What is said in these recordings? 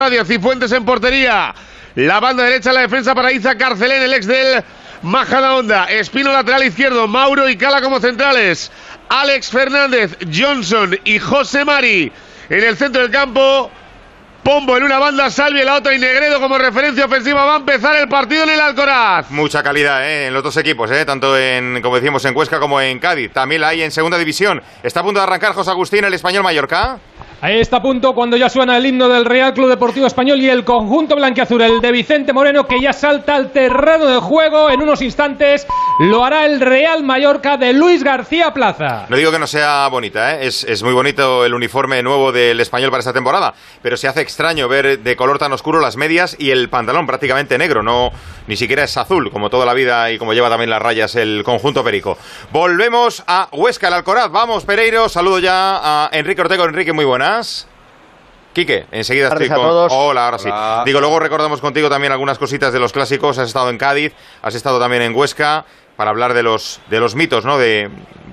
Cifuentes en portería. La banda derecha, la defensa para Iza Carcelén, el ex del Majadahonda. Espino lateral izquierdo, Mauro y Cala como centrales. Alex Fernández, Johnson y José Mari en el centro del campo. Pombo en una banda, Salvi en la otra y Negredo como referencia ofensiva. Va a empezar el partido en el Alcoraz. Mucha calidad en los dos equipos, tanto en, como decimos, en Huesca como en Cádiz. También la hay en segunda división. Está a punto de arrancar José Agustín, el Español Mallorca. Ahí está a punto cuando ya suena el himno del Real Club Deportivo Español y el conjunto blanquiazul, el de Vicente Moreno, que ya salta al terreno de juego. En unos instantes lo hará el Real Mallorca de Luis García Plaza. No digo que no sea bonita, es muy bonito el uniforme nuevo del Español para esta temporada, pero se hace extraño ver de color tan oscuro las medias y el pantalón prácticamente negro, no, ni siquiera es azul, como toda la vida y como lleva también las rayas el conjunto perico. Volvemos a Huesca, el Alcoraz. Vamos, Pereiro, saludo ya a Enrique Ortega. Enrique, muy buenas. Quique, enseguida estoy con... Hola, ahora sí. Digo, luego recordamos contigo también algunas cositas de los clásicos. Has estado en Cádiz, has estado también en Huesca, para hablar de los mitos, ¿no? De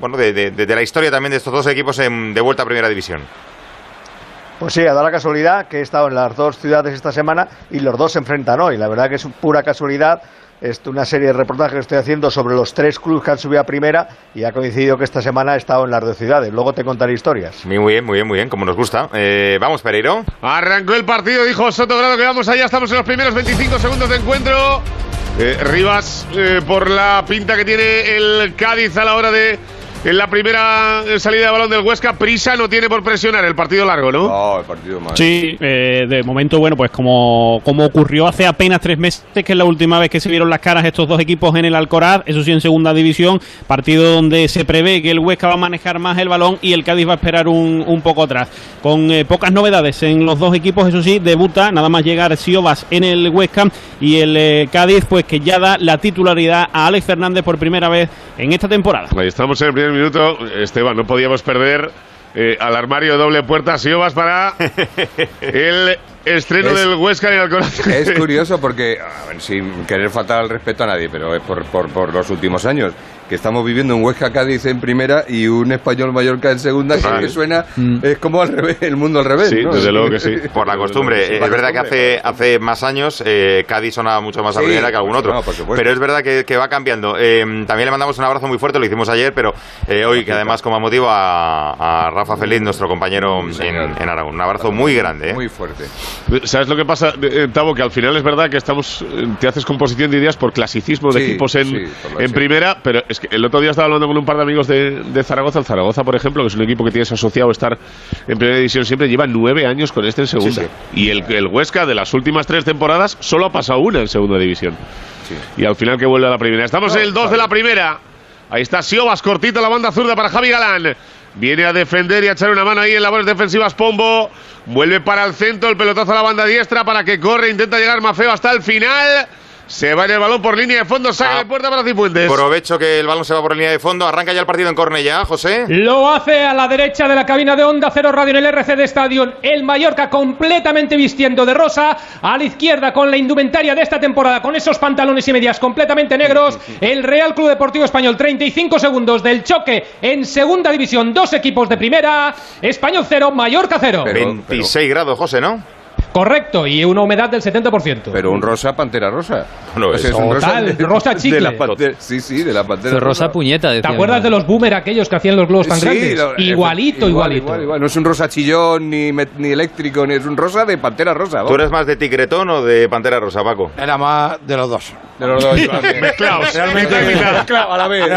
la historia también de estos dos equipos de vuelta a Primera División. Pues sí, ha dado la casualidad que he estado en las dos ciudades esta semana y los dos se enfrentan hoy. La verdad que es pura casualidad. Es una serie de reportajes que estoy haciendo sobre los tres clubes que han subido a primera y ha coincidido que esta semana he estado en las dos ciudades. Luego te contaré historias. Muy bien, como nos gusta. Vamos, Pereiro. Arrancó el partido, dijo Sotogrado que vamos allá. Estamos en los primeros 25 segundos de encuentro. Rivas, por la pinta que tiene el Cádiz a la hora de... En la primera salida de balón del Huesca, prisa no tiene por presionar, el partido largo, ¿no? No, el partido más. Sí, de momento, bueno, pues como ocurrió hace apenas 3 meses, que es la última vez que se vieron las caras estos dos equipos en el Alcoraz, eso sí en segunda división, partido donde se prevé que el Huesca va a manejar más el balón y el Cádiz va a esperar un poco atrás. Con pocas novedades en los dos equipos, eso sí, debuta nada más llegar Siobas en el Huesca y el Cádiz, pues que ya da la titularidad a Alex Fernández por primera vez en esta temporada. Ahí estamos en el primer minuto, Esteban, no podíamos perder al armario de doble puerta Siobas para el estreno del Huesca en el Alcoraz. Es curioso porque, sin querer faltar al respeto a nadie, pero es por los últimos años, que estamos viviendo un Huesca Cádiz en primera y un Español Mallorca en segunda, que suena, es como al revés, el mundo al revés, sí, ¿no? Desde luego que sí. Por la costumbre. Es verdad que hace más años Cádiz sonaba mucho más a primera que algún otro. No, pero es verdad que va cambiando. También le mandamos un abrazo muy fuerte, lo hicimos ayer, pero hoy, que además como motivo a Rafa Feliz, nuestro compañero en Aragón. Un abrazo muy grande. Muy fuerte. ¿Sabes lo que pasa, Tavo? Que al final es verdad que te haces composición de ideas por clasicismo de equipos en primera, pero es que el otro día estaba hablando con un par de amigos de Zaragoza. El Zaragoza, por ejemplo, que es un equipo que tienes asociado a estar en primera división siempre, lleva 9 años con este en segunda. Sí. Y el Huesca, de las últimas 3 temporadas, solo ha pasado una en segunda división. Sí. Y al final que vuelve a la primera. Estamos en el 2 de la primera. Ahí está Siobas, cortito la banda zurda para Javi Galán. Viene a defender y a echar una mano ahí en labores defensivas Pombo. Vuelve para el centro, el pelotazo a la banda diestra para que corre, intenta llegar Mafeo hasta el final. Se va en el balón por línea de fondo, saca de puerta para Cifuentes. Aprovecho que el balón se va por línea de fondo. Arranca ya el partido en Cornellá, José. Lo hace a la derecha de la cabina de Onda Cero Radio en el RCD Stadium. El Mallorca completamente vistiendo de rosa. A la izquierda con la indumentaria de esta temporada, con esos pantalones y medias completamente negros. El Real Club Deportivo Español. 35 segundos del choque en segunda división. 2 equipos de primera. Español 0, Mallorca 0. 26 grados, José, ¿no? Correcto, y una humedad del 70%. Pero un rosa, pantera rosa. No, es un rosa chicle. De la pantera, sí, de la pantera rosa puñeta. ¿Te acuerdas de los boomer aquellos que hacían los globos tan grandes? Igualito. Igual. No es un rosa chillón, ni eléctrico, ni es un rosa de pantera rosa. ¿Tú eres más de tigretón o de pantera rosa, Paco? Era más de los dos. De los dos. Mezclaos. Realmente a la vez.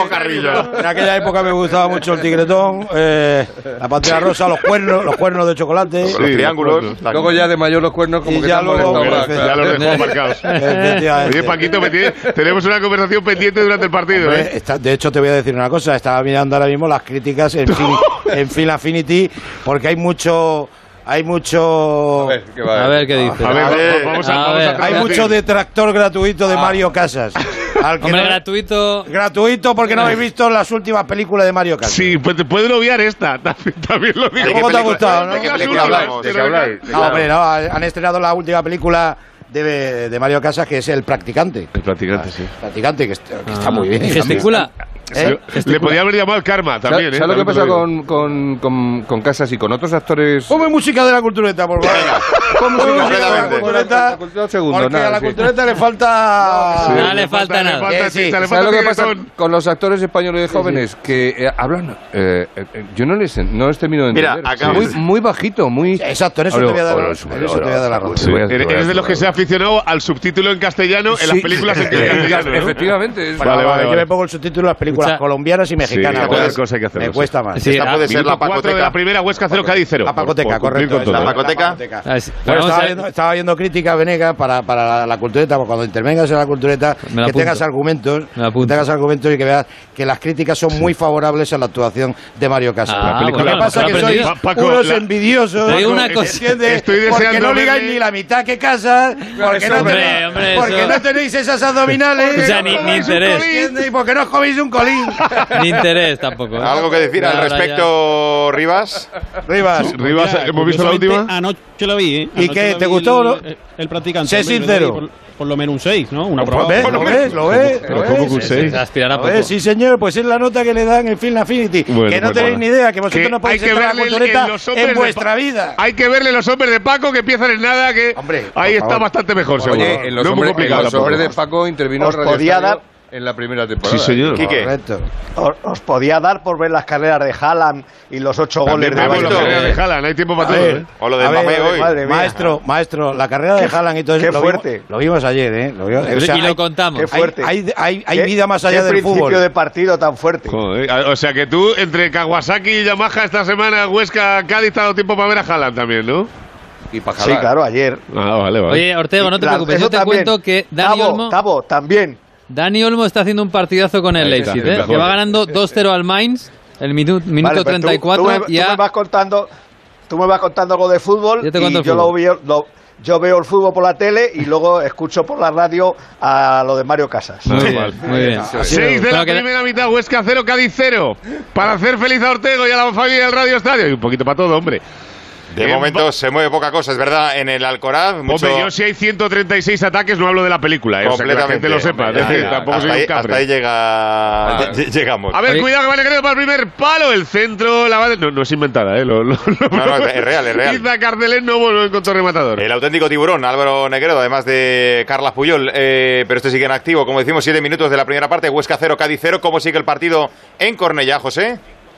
En aquella época me gustaba mucho el tigretón, la pantera rosa, los cuernos de chocolate. Los triángulos. Luego ya de mayor los cuernos como que ya te han molestado. Ya los dejó marcados. Oye, Paquito, tenemos una conversación pendiente durante el partido. Hombre, de hecho, te voy a decir una cosa. Estaba mirando ahora mismo las críticas en Film Affinity, porque hay mucho... A ver qué dice. Vamos a hay mucho detractor gratuito de Mario Casas. Hombre, gratuito porque no habéis visto las últimas películas de Mario Casas. Sí, pues te puedes obviar esta. También lo digo. ¿Cómo te ha gustado? ¿De qué película hablamos? No, hombre, no. Han estrenado la última película de Mario Casas, que es El Practicante. El Practicante, sí. Practicante, que está muy bien. Gesticula. Le podía haber llamado el karma también. ¿Sabes lo que pasa con Casas y con otros actores? Ponme música de la cultureta, por favor. Ponme música de la cultureta. Porque a la cultureta le falta... No le falta nada. ¿Sabes lo que pasa con los actores españoles jóvenes? Que hablan... yo no les termino de entender. Mira, muy bajito, muy... Exacto, en eso te voy a dar la razón. Eres de los que se ha aficionado al subtítulo en castellano en las películas en castellano. Efectivamente. Vale, yo me pongo el subtítulo en las películas colombianas y mexicanas. Me cuesta más. Esta puede ser la pacoteca de la primera, Huesca 0, Cádiz 0. La pacoteca, correcto. La pacoteca. Estaba viendo crítica, Venegas, para la cultureta, cuando intervengas en la cultureta, que tengas argumentos y que veas que las críticas son muy favorables a la actuación de Mario Casas. Lo que pasa es que sois unos envidiosos. Porque no digáis ni la mitad que Casas, porque no tenéis esas abdominales. O sea, ni interés. Y porque no os coméis un colín. Ni interés tampoco. ¿Algo que decir al respecto, Rivas? Rivas, ¿hemos visto la última? Anoche lo vi, ¿Y qué? ¿Te gustó o no? El practicante. Sé sincero. Por lo menos un 6, ¿no? Una prueba. ¿Lo ves? ¿Cómo que un 6? Aspirará poco. Sí, señor, pues es la nota que le dan en Film Affinity. Bueno, que no tenéis ni idea, que vosotros no podéis entrar a la cultureta en vuestra vida. Hay que verle los hombres de Paco que empiezan en nada, que ahí está bastante mejor, seguro. Oye, en los hombres de Paco intervino Radio Estadio en la primera temporada. Sí, señor. Correcto. Os podía dar por ver las carreras de Haaland y los 8 goles de Haaland. Hay tiempo para todo. O lo de Mbappé hoy. Maestro, la carrera de Haaland y todo eso. Qué fuerte. Lo vimos ayer, ¿eh? Y lo contamos. Qué fuerte. Hay vida más allá del fútbol. Qué principio de partido tan fuerte. Joder, o sea que tú, entre Kawasaki y Yamaha esta semana, Huesca, Cádiz, te ha dado tiempo para ver a Haaland también, ¿no? Y para Sí, claro, ayer. Vale. Oye, Ortego, no te preocupes. Yo te cuento que Tabo, también. Dani Olmo está haciendo un partidazo con el Leipzig, que va ganando 2-0 al Mainz, el minuto 34. Tú me vas contando algo de fútbol y yo veo el fútbol por la tele y luego escucho por la radio a lo de Mario Casas. Muy bien. 6 de la primera mitad, Huesca 0, Cádiz 0. Para hacer feliz a Ortego y a la familia del Radio Estadio. Y un poquito para todo, hombre. De momento se mueve poca cosa, es verdad, en el Alcoraz. Hombre, yo si hay 136 ataques no hablo de la película, o sea, que la gente lo sepa. Tampoco soy un cafre. Hasta ahí llegamos. A ver, cuidado que vale creo para el primer palo, el centro, no es inventada, No, es real. Iza Cardelén no encontró rematador. El auténtico tiburón, Álvaro Negredo, además de Carla Puyol, pero este sigue en activo, como decimos, 7 minutos de la primera parte, Huesca 0, Cádiz 0. ¿Cómo sigue el partido en Cornellá, José?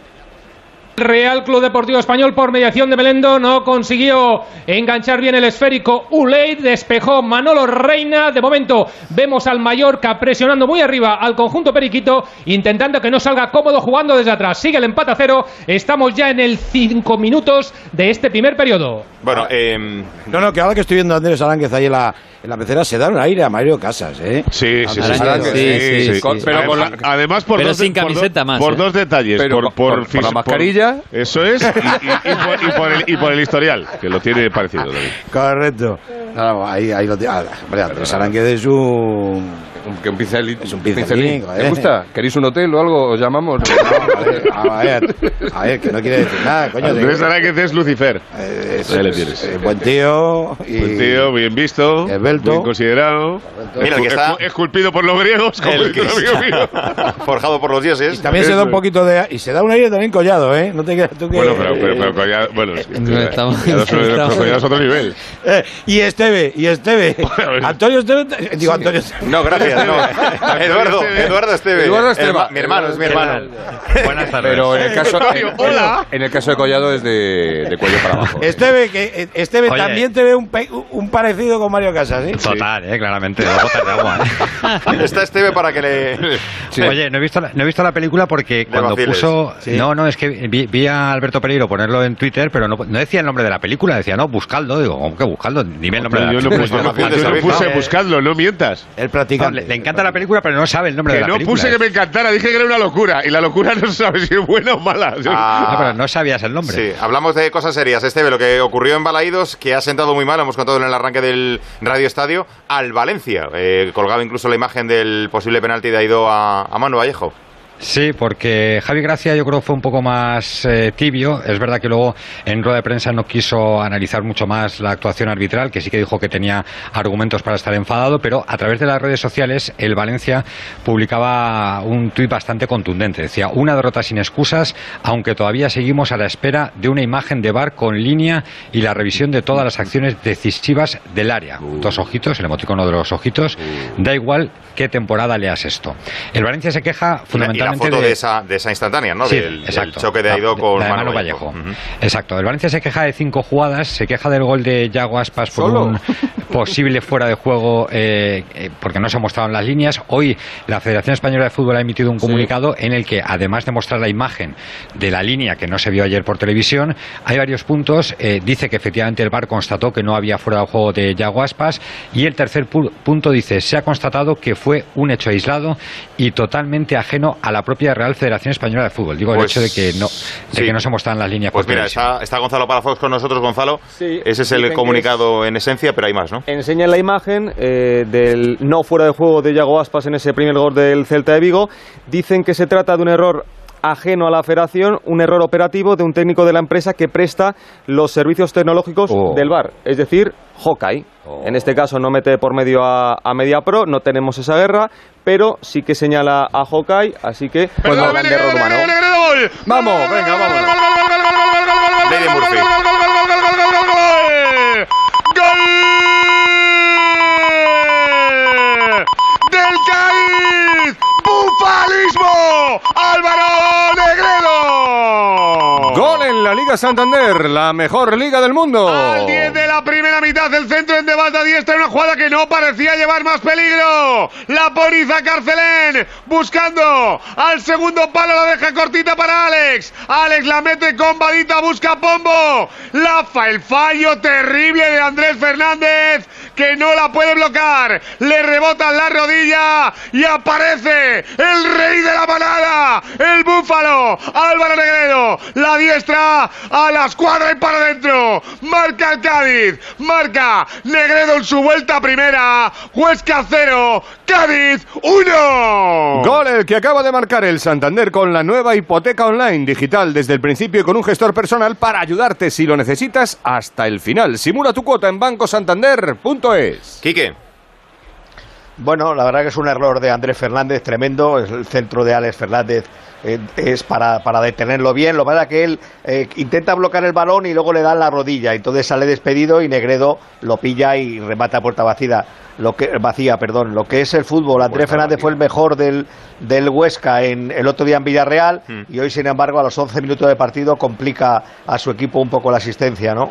Real Club Deportivo Español, por mediación de Melendo, no consiguió enganchar bien el esférico. Uleit despejó Manolo Reina. De momento vemos al Mallorca presionando muy arriba al conjunto periquito, intentando que no salga cómodo jugando desde atrás. Sigue el empate a 0. Estamos ya en el 5 minutos de este primer periodo. Bueno, que ahora que estoy viendo a Andrés Aránguez ahí en la pecera, se da un aire a Mario Casas, ¿eh? Sí. Pero además sin camiseta más. Por dos detalles. Por la mascarilla. Eso es, y por el historial, que lo tiene parecido también. Correcto. Ahí lo tiene. Andrés Aránguez es un pincelín. ¿Te gusta? ¿Queréis un hotel o algo? ¿Os llamamos? A ver, que no quiere decir nada, coño. Andrés Aránguez es Lucifer. Ahí le tienes. Buen tío. Buen tío, bien visto. Esbelto. Bien considerado. Mira, el que está esculpido por los griegos, como el amigo mío. Forjado por los dioses. Y también se da un poquito de... Y se da un aire también Collado, ¿eh? No te creas tú que... Bueno, pero Collado... Bueno, Collado es otro nivel. Y Esteve. Antonio Esteve... Digo, Antonio Esteve. No, gracias. Eduardo Esteve. Mi hermano. Buenas tardes. Pero en el caso de Collado es de cuello para abajo. Esteve también te ve un parecido con Mario Casas, ¿eh? Total, claramente. 2 gotas de agua. Está Esteve para que le... Sí. Oye, no he visto la película porque cuando puso... Sí. No, es que vi a Alberto Pereiro ponerlo en Twitter, pero no decía el nombre de la película, decía, no, buscadlo. Digo, ¿cómo que buscadlo? Dime el nombre de la película. Yo no puse buscadlo, no mientas. El practicante. Le encanta la película, pero no sabe el nombre de la película. No puse que me encantara, dije que era una locura. Y la locura no sabe si es buena o mala. No, pero no sabías el nombre. Sí, hablamos de cosas serias. Esteve, lo que ocurrió en Balaídos, que ha sentado muy mal, hemos contado en el arranque del Radio Estadio, al Valencia. Colgaba incluso la imagen del posible penalti de Aidó a Manu Vallejo. Sí, porque Javi Gracia yo creo fue un poco más tibio. Es verdad que luego en rueda de prensa no quiso analizar mucho más la actuación arbitral, que sí que dijo que tenía argumentos para estar enfadado, pero a través de las redes sociales el Valencia publicaba un tuit bastante contundente. Decía: una derrota sin excusas, aunque todavía seguimos a la espera de una imagen de VAR con línea y la revisión de todas las acciones decisivas del área. Dos ojitos, el emoticono de los ojitos. Da igual qué temporada leas esto. El Valencia se queja fundamentalmente. La foto de esa instantánea, ¿no? Sí, del choque de Aidó con Manu Vallejo. Exacto. El Valencia se queja de 5 jugadas, se queja del gol de Yago Aspas por un posible fuera de juego porque no se mostraron las líneas. Hoy la Federación Española de Fútbol ha emitido un comunicado en el que, además de mostrar la imagen de la línea que no se vio ayer por televisión, hay varios puntos. Dice que efectivamente el VAR constató que no había fuera de juego de Yago Aspas, y el tercer punto dice: se ha constatado que fue un hecho aislado y totalmente ajeno a la propia Real Federación Española de Fútbol. Digo, el hecho de que no se muestran las líneas. Pues mira, está Gonzalo Palafox con nosotros. Gonzalo, sí, ese es el comunicado en esencia, pero hay más, ¿no? Enseñan la imagen del no fuera de juego de Yago Aspas en ese primer gol del Celta de Vigo. Dicen que se trata de un error ajeno a la federación, un error operativo de un técnico de la empresa que presta los servicios tecnológicos del VAR, es decir, Hawkeye. En este caso no mete por medio a MediaPro, no tenemos esa guerra, pero sí que señala a Hawkeye, así que pues no hablan de error humano. Vamos, venga, vamos. Lady Murphy. ¡Gol! ¡Del Cádiz! ¡Bufalismo! ¡Álvaro Negredo! Gol en la Liga Santander, la mejor liga del mundo. Al 10 de la primera mitad, el centro en debate a diestra, una jugada que no parecía llevar más peligro. La poniza Carcelén, buscando al segundo palo, la deja cortita para Alex. Alex la mete con Badita, busca a Pombo. El fallo terrible de Andrés Fernández, que no la puede bloquear. Le rebota en la rodilla y aparece el rey de la manada, el búfalo, Álvaro Negredo. La diestra a la escuadra y para adentro. Marca el Cádiz, marca Negredo en su vuelta primera. Huesca 0, Cádiz 1. Gol el que acaba de marcar el Santander con la nueva hipoteca online digital desde el principio y con un gestor personal para ayudarte si lo necesitas hasta el final. Simula tu cuota en bancosantander.es. Quique. Bueno, la verdad que es un error de Andrés Fernández tremendo. El centro de Alex Fernández es para detenerlo bien. Lo que pasa es que él intenta bloquear el balón y luego le dan la rodilla. Entonces sale despedido y Negredo lo pilla y remata a puerta vacía. Lo que es el fútbol. Andrés Fernández fue el mejor del Huesca el otro día en Villarreal y hoy, sin embargo, a los 11 minutos de partido complica a su equipo un poco la asistencia, ¿no?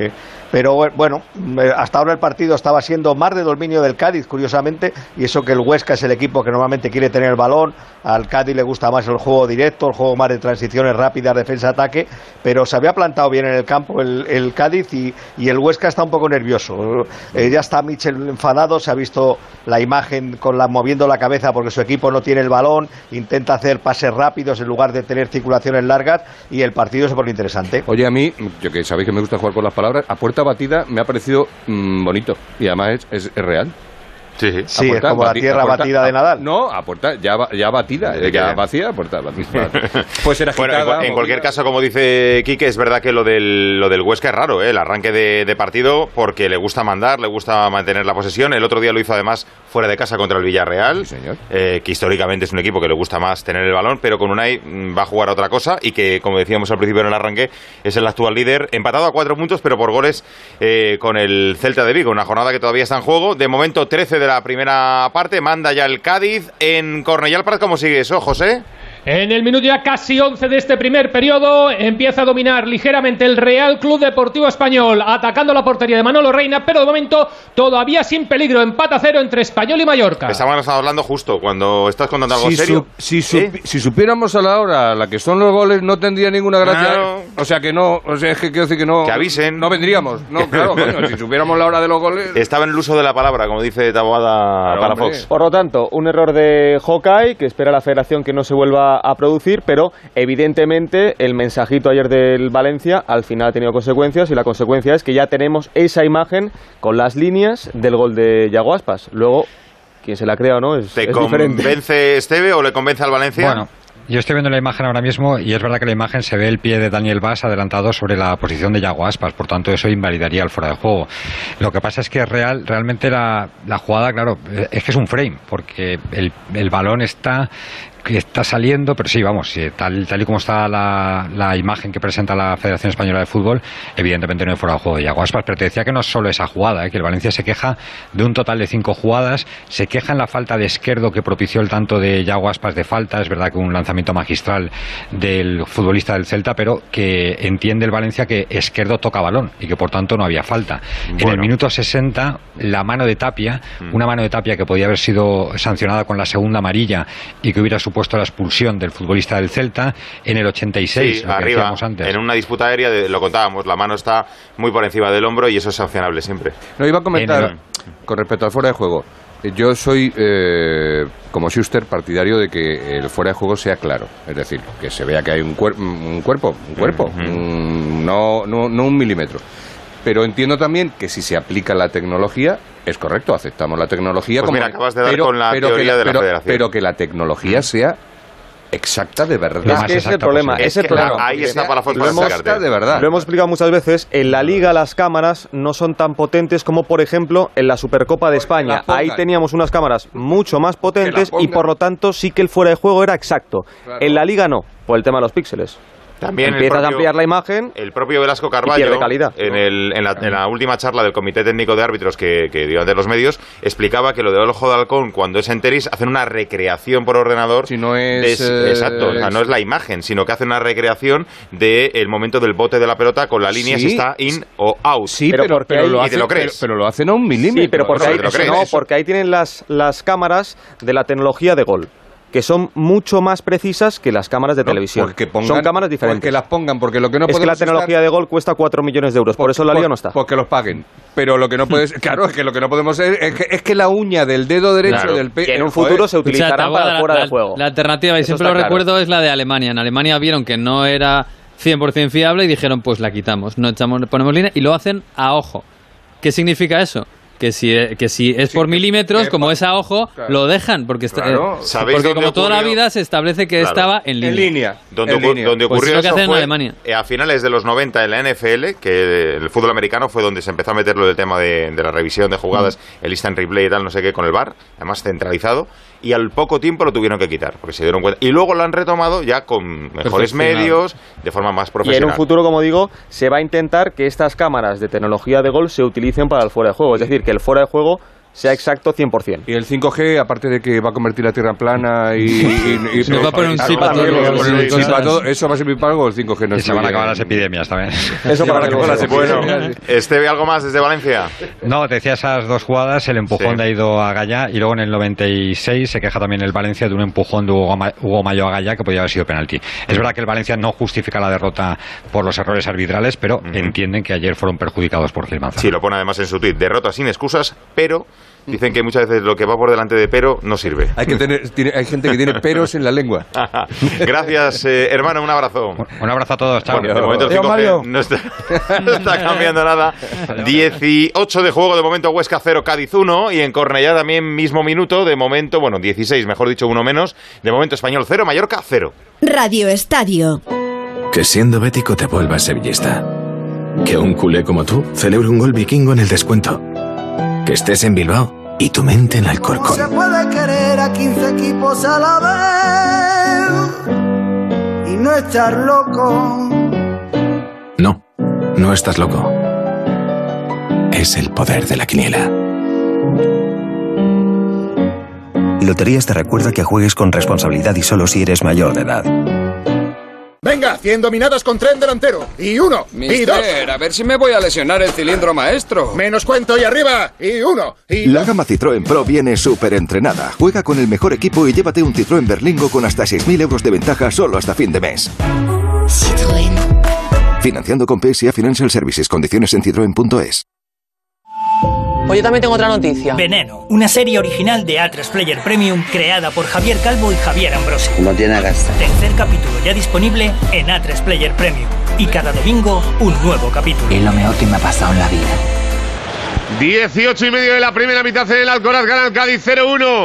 Pero bueno, hasta ahora el partido estaba siendo más de dominio del Cádiz, curiosamente, y eso que el Huesca es el equipo que normalmente quiere tener el balón. Al Cádiz le gusta más el juego directo, el juego más de transiciones rápidas, defensa-ataque, pero se había plantado bien en el campo el Cádiz y el Huesca está un poco nervioso. Ya está Michel enfadado, se ha visto la imagen moviendo la cabeza porque su equipo no tiene el balón, intenta hacer pases rápidos en lugar de tener circulaciones largas y el partido se pone interesante. Oye, a mí, yo que sabéis que me gusta jugar con las palabras, a puerta batida me ha parecido bonito y además es real. Sí, es como la tierra batida de Nadal. No, a puerta ya batida, ya vacía, a puerta batida. Pues era en cualquier caso, como dice Quique, es verdad que lo del Huesca es raro, el arranque de partido, porque le gusta mandar, le gusta mantener la posesión. El otro día lo hizo además fuera de casa contra el Villarreal, sí, señor. Que históricamente es un equipo que le gusta más tener el balón, pero con Unai va a jugar a otra cosa y que, como decíamos al principio en el arranque, es el actual líder, empatado a 4 puntos, pero por goles con el Celta de Vigo, una jornada que todavía está en juego. De momento 13 de la primera parte, manda ya el Cádiz. En Cornellà el Prat, ¿cómo sigue eso, José? En el minuto ya casi 11 de este primer periodo empieza a dominar ligeramente el Real Club Deportivo Español, atacando la portería de Manolo Reina, pero de momento todavía sin peligro. Empate a 0 entre Español y Mallorca. Estábamos hablando justo cuando estás contando algo serio. Si supiéramos a la hora a la que son los goles, no tendría ninguna gracia. Claro. O sea que no, es que quiero decir que no. Que avisen. No vendríamos. No, claro, coño, si supiéramos la hora de los goles. Estaba en el uso de la palabra, como dice Taboada para Fox. Por lo tanto, un error de Hawkeye, que espera la federación que no se vuelva a producir, pero evidentemente el mensajito ayer del Valencia al final ha tenido consecuencias, y la consecuencia es que ya tenemos esa imagen con las líneas del gol de Yago Aspas. Luego, quien se la crea o no es diferente. ¿Te convence Esteve o le convence al Valencia? Bueno, Yo estoy viendo la imagen ahora mismo y es verdad que la imagen se ve el pie de Daniel Bas adelantado sobre la posición de Yago Aspas, por tanto eso invalidaría el fuera de juego. Lo que pasa es que realmente la jugada, claro, es que es un frame, porque el balón está saliendo, pero sí, vamos, tal y como está la imagen que presenta la Federación Española de Fútbol, evidentemente no hay fuera de juego de Yago Aspas, pero te decía que no es solo esa jugada, que el Valencia se queja de un total de 5 jugadas, se queja en la falta de Esquerdo que propició el tanto de Yago Aspas de falta, es verdad que un lanzamiento magistral del futbolista del Celta, pero que entiende el Valencia que Esquerdo toca balón y que por tanto no había falta. Bueno. En el minuto 60, la mano de Tapia, una mano de Tapia que podía haber sido sancionada con la segunda amarilla y que hubiera puesto la expulsión del futbolista del Celta en el 86, sí, arriba, antes. En una disputa aérea, lo contábamos, la mano está muy por encima del hombro y eso es sancionable siempre. No, iba a comentar con respecto al fuera de juego. Yo soy, como Schuster, partidario de que el fuera de juego sea claro. Es decir, que se vea que hay un cuerpo, no un milímetro. Pero entiendo también que si se aplica la tecnología, es correcto, aceptamos la tecnología. Pues mira, acabas de dar con la teoría de la Federación. Pero que la tecnología sea exacta de verdad. Es que es el problema. Ahí está para exacta de verdad. Lo hemos explicado muchas veces. En la Liga las cámaras no son tan potentes como, por ejemplo, en la Supercopa de España. Ahí teníamos unas cámaras mucho más potentes y, por lo tanto, sí que el fuera de juego era exacto. Claro. En la Liga no, por el tema de los píxeles. También empiezas a ampliar la imagen. El propio Velasco Carballo, en la última charla del Comité Técnico de Árbitros que dio ante los medios, explicaba que lo de Ojo de Halcón, cuando es enteris, hacen una recreación por ordenador. Si no es. Exacto, o sea, no es la imagen, sino que hacen una recreación del momento del bote de la pelota con la línea si está in o out. Sí, pero lo hacen, pero lo hacen a un milímetro. Sí, pero porque ahí tienen las cámaras de la tecnología de gol, que son mucho más precisas que las cámaras de televisión. Son cámaras diferentes. Que las pongan, porque lo que no podemos... Es que la tecnología de gol cuesta 4 millones de euros, por eso la Liga no está. Porque los paguen. Pero lo que no puedes... Claro, es que lo que no podemos es que la uña del dedo derecho del pie... En un futuro se utilizará para fuera de juego. La alternativa, y siempre lo recuerdo, es la de Alemania. En Alemania vieron que no era 100% fiable y dijeron, pues la quitamos, ponemos línea, y lo hacen a ojo. ¿Qué significa eso? Que si es por milímetros, como es a ojo, lo dejan, porque porque como toda la vida se establece que estaba en línea. Donde ocurrió pues eso fue en Alemania. A finales de los 90 en la NFL, que el fútbol americano fue donde se empezó a meter lo del tema de la revisión de jugadas, el instant replay y tal, no sé qué, con el VAR, además centralizado, y al poco tiempo lo tuvieron que quitar, porque se dieron cuenta. Y luego lo han retomado ya con mejores medios, de forma más profesional. Y en un futuro, como digo, se va a intentar que estas cámaras de tecnología de gol se utilicen para el fuera de juego, es decir, que el fuera de juego sea exacto 100%. Y el 5G, aparte de que va a convertir la Tierra plana y nos va a poner un chip a todo. Eso va a servir para algo, el 5G no. Y se van a acabar las epidemias también. Eso para acabar las epidemias. Bueno, Esteve, ¿algo más desde Valencia? No, te decía esas dos jugadas, el empujón de Aido a Gallá, y luego en el 96 se queja también el Valencia de un empujón de Hugo Mayo a Gallá que podía haber sido penalti. Es verdad que el Valencia no justifica la derrota por los errores arbitrales, pero entienden que ayer fueron perjudicados por Gil Manzano. Sí, lo pone además en su tuit, derrota sin excusas, pero... Dicen que muchas veces lo que va por delante de pero no sirve. Hay gente que tiene peros en la lengua. Gracias, hermano, un abrazo. Un abrazo a todos, chao. Bueno, de momento el 5G no está cambiando nada. 18 de juego, de momento Huesca 0, Cádiz 1, y en Cornellá también mismo minuto, de momento, 16, mejor dicho, uno menos, de momento Español 0, Mallorca 0. Radio Estadio. Que siendo bético te vuelvas sevillista. Que un culé como tú celebre un gol vikingo en el descuento. Que estés en Bilbao y tu mente en Alcorcón. Se puede querer a 15 equipos a la vez y no estar loco. No estás loco. Es el poder de la quiniela. Loterías te recuerda que juegues con responsabilidad y solo si eres mayor de edad. Venga, 100 dominadas con tren delantero. Y 1, y 2. A ver si me voy a lesionar el cilindro maestro. Menos cuento y arriba. Y 1, y 2. La gama Citroën Pro viene súper entrenada. Juega con el mejor equipo y llévate un Citroën Berlingo con hasta 6.000 euros de ventaja solo hasta fin de mes. Citroën. Financiando con PSA Financial Services. Condiciones en citroen.es. Pues yo también tengo otra noticia. Veneno, una serie original de A3 Player Premium creada por Javier Calvo y Javier Ambrosi. No tiene gasta. Tercer capítulo ya disponible en A3 Player Premium. Y cada domingo un nuevo capítulo. Es lo mejor que me ha pasado en la vida. 18 y medio de la primera mitad en el Alcoraz, gana el Cádiz 0-1.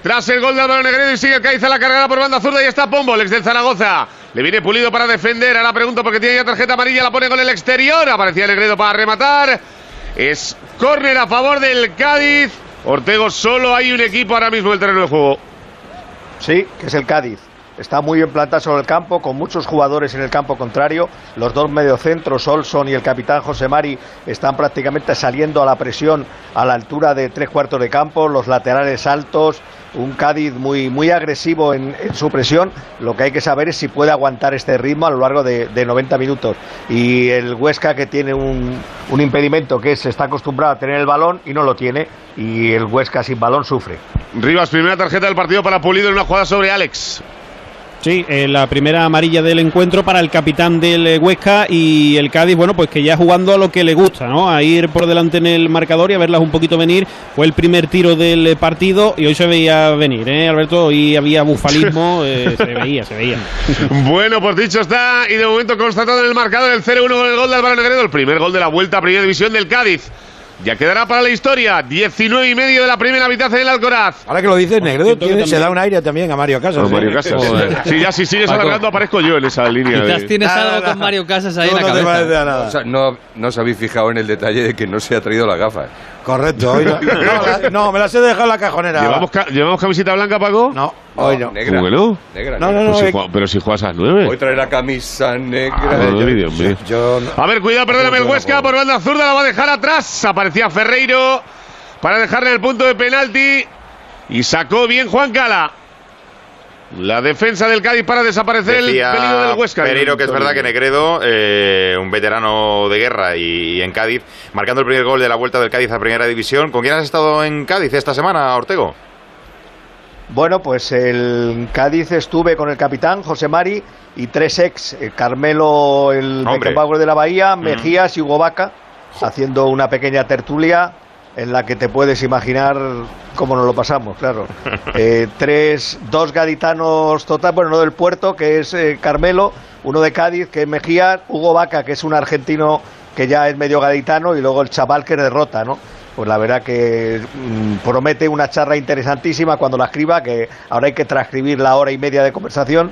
Tras el gol de Álvaro Negredo y sigue el Cádiz a la cargada por banda zurda y está Pombo, el ex del Zaragoza. Le viene Pulido para defender. Ahora pregunto porque tiene ya tarjeta amarilla. La pone con el exterior. Aparecía Negredo para rematar. Es córner a favor del Cádiz. Ortego, solo hay un equipo ahora mismo en el terreno de juego. Sí, que es el Cádiz. Está muy bien plantado sobre el campo, con muchos jugadores en el campo contrario. Los dos mediocentros, Olson y el capitán José Mari, están prácticamente saliendo a la presión a la altura de 3/4 de campo. Los laterales altos, un Cádiz muy agresivo en su presión. Lo que hay que saber es si puede aguantar este ritmo a lo largo de 90 minutos. Y el Huesca, que tiene un impedimento, que se está acostumbrado a tener el balón y no lo tiene. Y el Huesca sin balón sufre. Rivas, primera tarjeta del partido para Pulido en una jugada sobre Alex. Sí, la primera amarilla del encuentro para el capitán del Huesca, y el Cádiz, bueno, pues que ya jugando a lo que le gusta, ¿no? A ir por delante en el marcador y a verlas un poquito venir. Fue el primer tiro del partido y hoy se veía venir, Alberto, hoy había bufalismo, se veía. Bueno, pues dicho está, y de momento constatado en el marcador el 0-1 con el gol de Álvaro Negredo, el primer gol de la vuelta a Primera División del Cádiz. Ya quedará para la historia, 19,5 de la primera mitad en el Alcoraz. Ahora que lo dices, Negredo se da un aire también a Mario Casas. Mario Casas. Sí, ya si sigues alargando aparezco yo en esa línea. Quizás tienes algo con Mario Casas ahí en la cabeza. No te parece a nada. O sea, no os habéis fijado en el detalle de que no se ha traído las gafas. Correcto, hoy no, me las he dejado en la cajonera. ¿Llevamos camiseta blanca, Paco? No, hoy no. Negra. Bueno, negra. Pero si juegas a las 9. Hoy traerá camisa negra. Dios mío. A ver, cuidado, perdóname, el Huesca por banda zurda la va a dejar atrás. Aparecía Ferreiro para dejarle el punto de penalti y sacó bien Juan Cala. La defensa del Cádiz para desaparecer el peligro del Huesca. Ferreiro, que es verdad que Negredo, un veterano de guerra y en Cádiz, marcando el primer gol de la vuelta del Cádiz a Primera División. ¿Con quién has estado en Cádiz esta semana, Ortego? Bueno, pues el Cádiz estuve con el capitán José Mari y 3 ex, Carmelo, el Beckenbauer de la Bahía, Mejías y Hugo Vaca, haciendo una pequeña tertulia en la que te puedes imaginar cómo nos lo pasamos, claro. 2 gaditanos total, bueno, no del Puerto, que es Carmelo, uno de Cádiz, que es Mejías, Hugo Vaca, que es un argentino que ya es medio gaditano, y luego el chaval que derrota, ¿no? Pues la verdad que promete una charla interesantísima cuando la escriba, que ahora hay que transcribir la hora y media de conversación,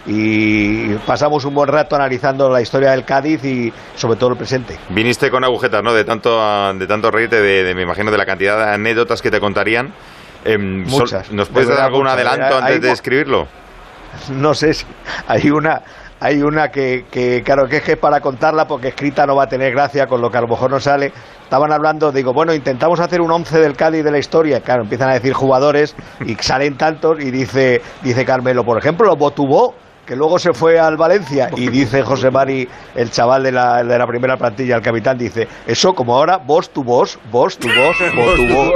y pasamos un buen rato analizando la historia del Cádiz y sobre todo el presente. Viniste con agujetas, ¿no? De tanto reírte, me imagino, de la cantidad de anécdotas que te contarían. Muchas. ¿Nos puedes dar algún adelanto antes de escribirlo? No sé si hay una que claro, que es para contarla, porque escrita no va a tener gracia, con lo que a lo mejor no sale. Estaban hablando, digo, bueno, intentamos hacer un 11 del Cádiz de la historia. Claro, empiezan a decir jugadores y salen tantos, y dice Carmelo, por ejemplo, Botubó, que luego se fue al Valencia, y dice José Mari, el chaval de la primera plantilla, el capitán, dice, eso como ahora, vos tu vos tu vos.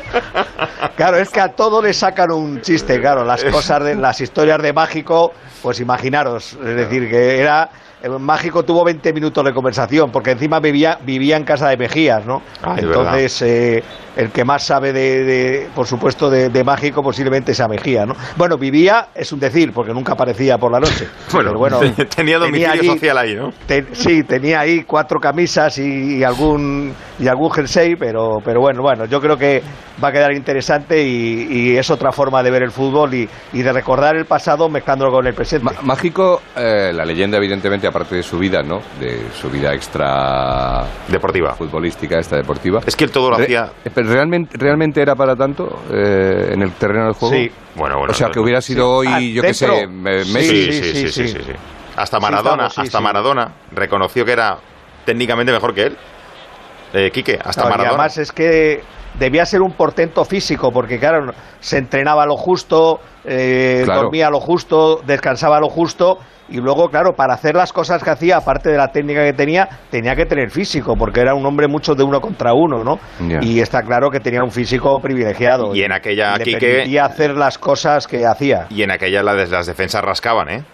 Claro, es que a todo le sacan un chiste, claro, las historias de Mágico, pues imaginaros, es decir, que era... Mágico tuvo 20 minutos de conversación, porque encima vivía en casa de Mejías, ¿no? Entonces, el que más sabe por supuesto, de Mágico posiblemente sea Mejía, ¿no? Bueno, vivía, es un decir, porque nunca aparecía por la noche. Bueno, tenía domicilio social ahí, ¿no? Sí, tenía ahí 4 camisas y algún jersey, pero bueno, yo creo que va a quedar interesante y es otra forma de ver el fútbol y de recordar el pasado mezclándolo con el presente. Mágico, la leyenda, evidentemente, aparte de su vida, ¿no? De su vida extra deportiva, futbolística, deportiva. Es que él todo lo hacía. ¿Realmente era para tanto en el terreno del juego? Sí. Bueno. O sea, que hubiera sido hoy, yo qué sé, Messi. Sí. Hasta Maradona reconoció que era técnicamente mejor que él. Quique, hasta Maradona. Y además es que debía ser un portento físico, porque claro, se entrenaba a lo justo, dormía a lo justo, descansaba a lo justo, y luego, claro, para hacer las cosas que hacía, aparte de la técnica que tenía que tener físico, porque era un hombre mucho de 1 contra 1, ¿no? Yeah. Y está claro que tenía un físico privilegiado. Y en aquella, le permitía hacer las cosas que hacía. Y en aquella las defensas rascaban, ¿eh?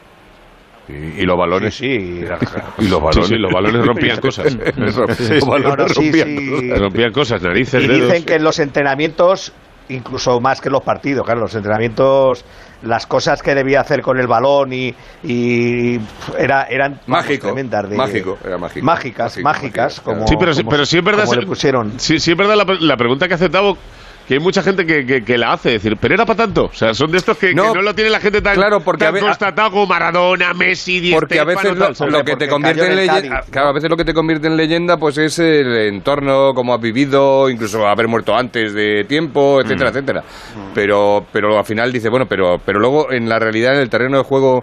Y los balones. Sí. Y los balones. Sí, los balones rompían cosas. Rompían cosas, narices, dedos. Y dicen que en los entrenamientos, incluso más que en los partidos, claro, los entrenamientos, las cosas que debía hacer con el balón y eran tremendas. Mágicas, como... Sí, pero sí es verdad. Le pusieron. Sí es verdad la pregunta que ha aceptado, que hay mucha gente que la hace, decir, pero era para tanto. O sea, son de estos que no lo tiene la gente tan, claro, porque tan constatado como Maradona, Messi, Di porque Stéfano, a veces lo que te convierte en leyenda, claro, a veces lo que te convierte en leyenda pues es el entorno, cómo has vivido, incluso haber muerto antes de tiempo, etcétera, etcétera. Pero al final dice, bueno, pero luego en la realidad, en el terreno de juego,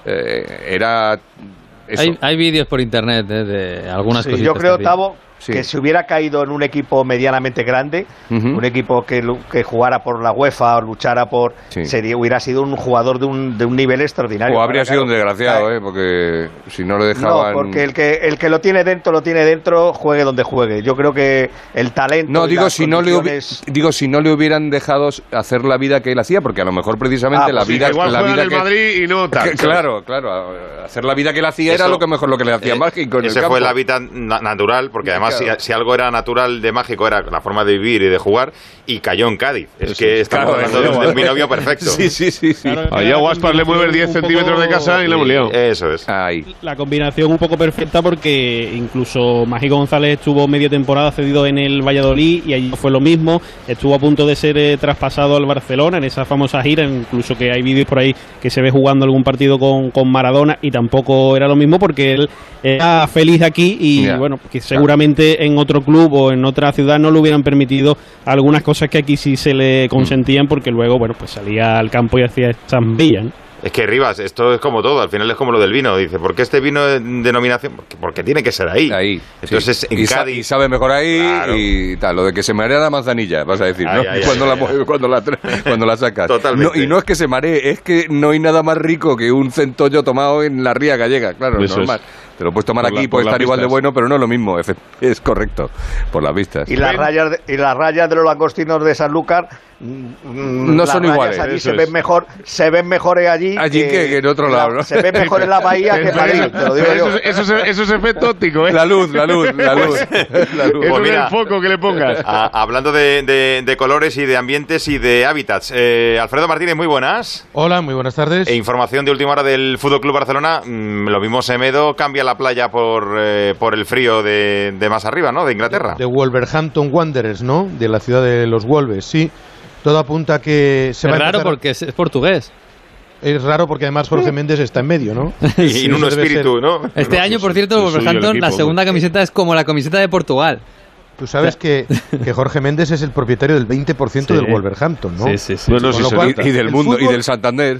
era eso. Hay vídeos por internet de algunas cositas. Yo creo, Tavo, que si hubiera caído en un equipo medianamente grande, un equipo que jugara por la UEFA o luchara por... hubiera sido un jugador de un nivel extraordinario. O habría sido un desgraciado, porque si no lo dejaban... No, porque el que lo tiene dentro, juegue donde juegue. Yo creo que el talento... No, digo si no le hubieran dejado hacer la vida que él hacía, porque a lo mejor precisamente la vida... Igual la vida en el Madrid y no tal. Claro, hacer la vida que él hacía era lo que le hacía mágico en el campo. Ese fue la vida natural, porque además si algo era natural de mágico era la forma de vivir y de jugar, y cayó en Cádiz. Es que estamos hablando de un binomio perfecto. Sí. Claro, a Yago Aspas le mueves 10 centímetros de casa y le hemos liado. Eso es. Ahí. La combinación un poco perfecta, porque incluso Mágico González estuvo media temporada cedido en el Valladolid y allí fue lo mismo. Estuvo a punto de ser traspasado al Barcelona en esa famosa gira, incluso que hay vídeos por ahí que se ve jugando algún partido con Maradona, y tampoco era lo mismo porque él era feliz aquí y bueno, que seguramente en otro club o en otra ciudad no le hubieran permitido algunas cosas que aquí sí se le consentían, porque luego, bueno, pues salía al campo y hacía estas villas, ¿no? Es que Rivas, esto es como todo, al final es como lo del vino. Dice, ¿por qué este vino de denominación? Porque tiene que ser ahí. Entonces, en Cádiz... Y sabe mejor ahí, claro. Y tal. Lo de que se marea la manzanilla, vas a decir, ¿no? Cuando la sacas. Totalmente. No, y no es que se maree, es que no hay nada más rico que un centollo tomado en la ría gallega. Claro, es normal. Te lo puedes tomar aquí, puede estar igual de bueno, pero no es lo mismo. Es correcto, por las vistas. Y las rayas de los langostinos de Sanlúcar no son iguales. Allí se ven mejor allí que en otro lado, ¿no? Se ven mejor en la bahía que en Madrid, te lo digo yo. Eso es efecto óptico, ¿eh? La luz. Eso es el foco que le pongas. Hablando de colores y de ambientes y de hábitats. Alfredo Martínez, muy buenas. Hola, muy buenas tardes. Información de última hora del Fútbol Club Barcelona. Lo mismo Semedo cambia la playa por el frío de más arriba, ¿no? De Inglaterra. De Wolverhampton Wanderers, ¿no? De la ciudad de los Wolves, sí. Todo apunta a que se va a empezar... raro porque es portugués. Es raro porque además Jorge Méndez está en medio, ¿no? Y en un espíritu, ¿no? Este año, por cierto, Wolverhampton, la segunda camiseta es como la camiseta de Portugal. Tú sabes que Jorge Méndez es el propietario del 20% del Wolverhampton, ¿no? Sí. Bueno, y del mundo, y del Santander.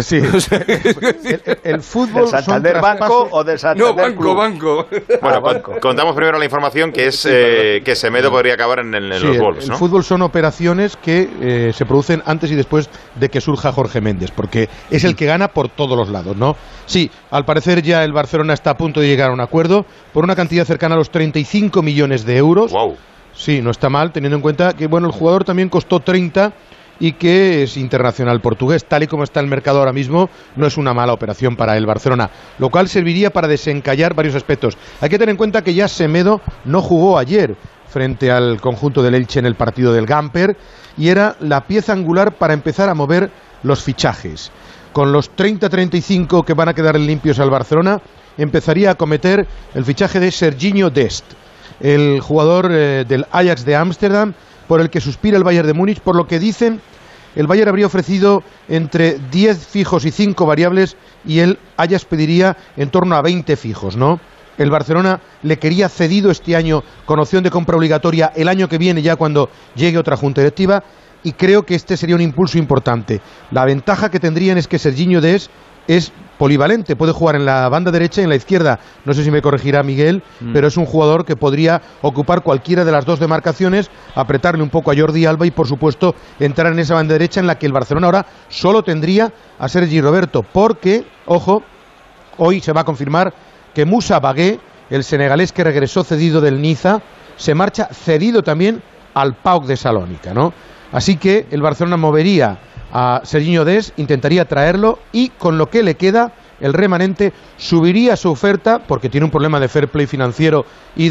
El fútbol... ¿Del Santander Banco o del Santander Club? Banco. Bueno, contamos primero la información, que es que Semedo podría acabar en los Wolves, ¿no? El fútbol son operaciones que se producen antes y después de que surja Jorge Méndez, porque es el que gana por todos los lados, ¿no? Sí, al parecer ya el Barcelona está a punto de llegar a un acuerdo por una cantidad cercana a los 35 millones de euros. Wow. Sí, no está mal, teniendo en cuenta que bueno, el jugador también costó 30 y que es internacional portugués. Tal y como está el mercado ahora mismo, no es una mala operación para el Barcelona, lo cual serviría para desencallar varios aspectos. Hay que tener en cuenta que ya Semedo no jugó ayer frente al conjunto del Elche en el partido del Gamper, y era la pieza angular para empezar a mover los fichajes. Con los 30-35 que van a quedar limpios al Barcelona, empezaría a cometer el fichaje de Serginho Dest, el jugador del Ajax de Ámsterdam, por el que suspira el Bayern de Múnich. Por lo que dicen, el Bayern habría ofrecido entre 10 fijos y 5 variables, y el Ajax pediría en torno a 20 fijos, ¿no? El Barcelona le quería cedido este año con opción de compra obligatoria el año que viene, ya cuando llegue otra junta directiva, y creo que este sería un impulso importante. La ventaja que tendrían es que Serginho Dest es polivalente, puede jugar en la banda derecha y en la izquierda. No sé si me corregirá Miguel, pero es un jugador que podría ocupar cualquiera de las dos demarcaciones, apretarle un poco a Jordi Alba y, por supuesto, entrar en esa banda derecha en la que el Barcelona ahora solo tendría a Sergi Roberto, porque, ojo, hoy se va a confirmar que Moussa Bagué, el senegalés que regresó cedido del Niza, se marcha cedido también al PAOK de Salónica, ¿no? Así que el Barcelona movería a Serginho Dest, intentaría traerlo, y con lo que le queda, el remanente, subiría su oferta, porque tiene un problema de fair play financiero y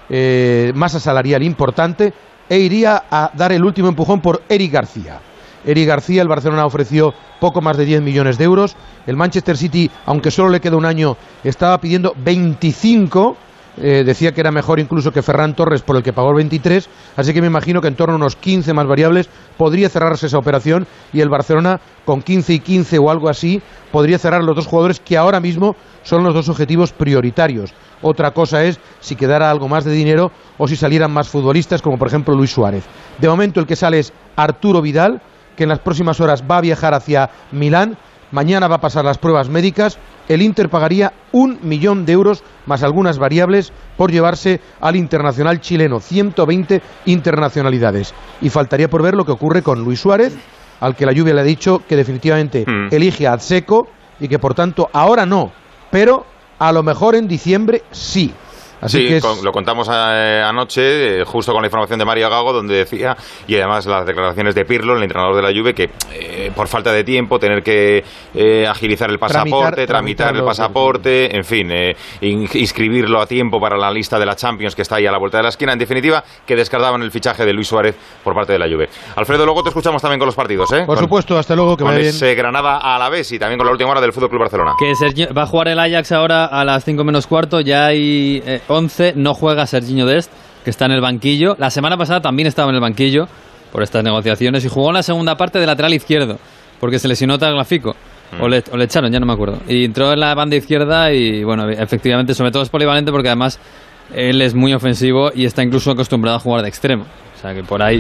de masa salarial importante, e iría a dar el último empujón por Eric García. Eric García, el Barcelona ofreció poco más de 10 millones de euros. El Manchester City, aunque solo le queda un año, estaba pidiendo 25. decía que era mejor incluso que Ferran Torres, por el que pagó el 23, así que me imagino que en torno a unos 15 más variables podría cerrarse esa operación y el Barcelona con 15 y 15 o algo así podría cerrar los dos jugadores que ahora mismo son los dos objetivos prioritarios. Otra cosa es si quedara algo más de dinero o si salieran más futbolistas, como por ejemplo Luis Suárez. De momento el que sale es Arturo Vidal, que en las próximas horas va a viajar hacia Milán. Mañana va a pasar las pruebas médicas. El Inter pagaría 1 millón de euros más algunas variables por llevarse al internacional chileno, 120 internacionalidades. Y faltaría por ver lo que ocurre con Luis Suárez, al que la Juve le ha dicho que definitivamente elige a Dzeko y que por tanto ahora no, pero a lo mejor en diciembre sí. Así sí, que lo contamos anoche, justo con la información de Mario Gago, donde decía, y además las declaraciones de Pirlo, el entrenador de la Juve, que por falta de tiempo, tener que agilizar el pasaporte, tramitar el pasaporte, en fin, inscribirlo a tiempo para la lista de la Champions que está ahí a la vuelta de la esquina. En definitiva, que descartaban el fichaje de Luis Suárez por parte de la Juve. Alfredo, luego te escuchamos también con los partidos, ¿eh? Por supuesto, hasta luego, que vaya bien. Con ese Granada a la vez y también con la última hora del Fútbol Club Barcelona. Que va a jugar el Ajax ahora a las 5 menos cuarto, ya hay 11, no juega Serginho Dest, que está en el banquillo. La semana pasada también estaba en el banquillo por estas negociaciones y jugó en la segunda parte de lateral izquierdo, porque se lesionó Tagliafico, o le echaron, ya no me acuerdo. Y entró en la banda izquierda y, bueno, efectivamente, sobre todo es polivalente porque además él es muy ofensivo y está incluso acostumbrado a jugar de extremo. O sea que por ahí...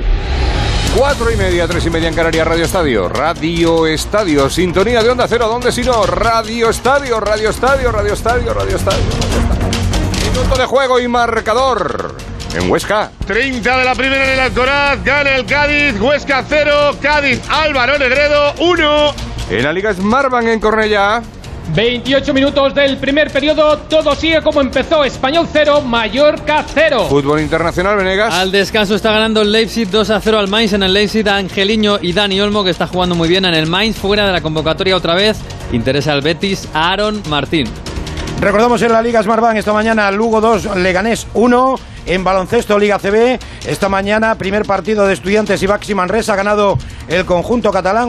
4:30, 3:30 en Canarias, Radio Estadio. Radio Estadio, sintonía de Onda Cero, ¿dónde si no? Radio Estadio, Radio Estadio, Radio Estadio, Radio Estadio. Minuto de juego y marcador en Huesca. 30 de la primera en el Alcoraz, gana el Cádiz, Huesca 0, Cádiz Álvaro Negredo 1. En la Liga Smartbank en Cornellá. 28 minutos del primer periodo, todo sigue como empezó, Español 0, Mallorca 0. Fútbol internacional, Venegas. Al descanso está ganando el Leipzig 2-0 al Mainz. En el Leipzig, Angeliño y Dani Olmo, que está jugando muy bien. En el Mainz, fuera de la convocatoria otra vez, interesa al Betis a Aaron Martín. Recordamos en la Liga Smartbank esta mañana Lugo 2, Leganés 1. En baloncesto Liga CB, esta mañana primer partido de Estudiantes y Baxi Manresa, ha ganado el conjunto catalán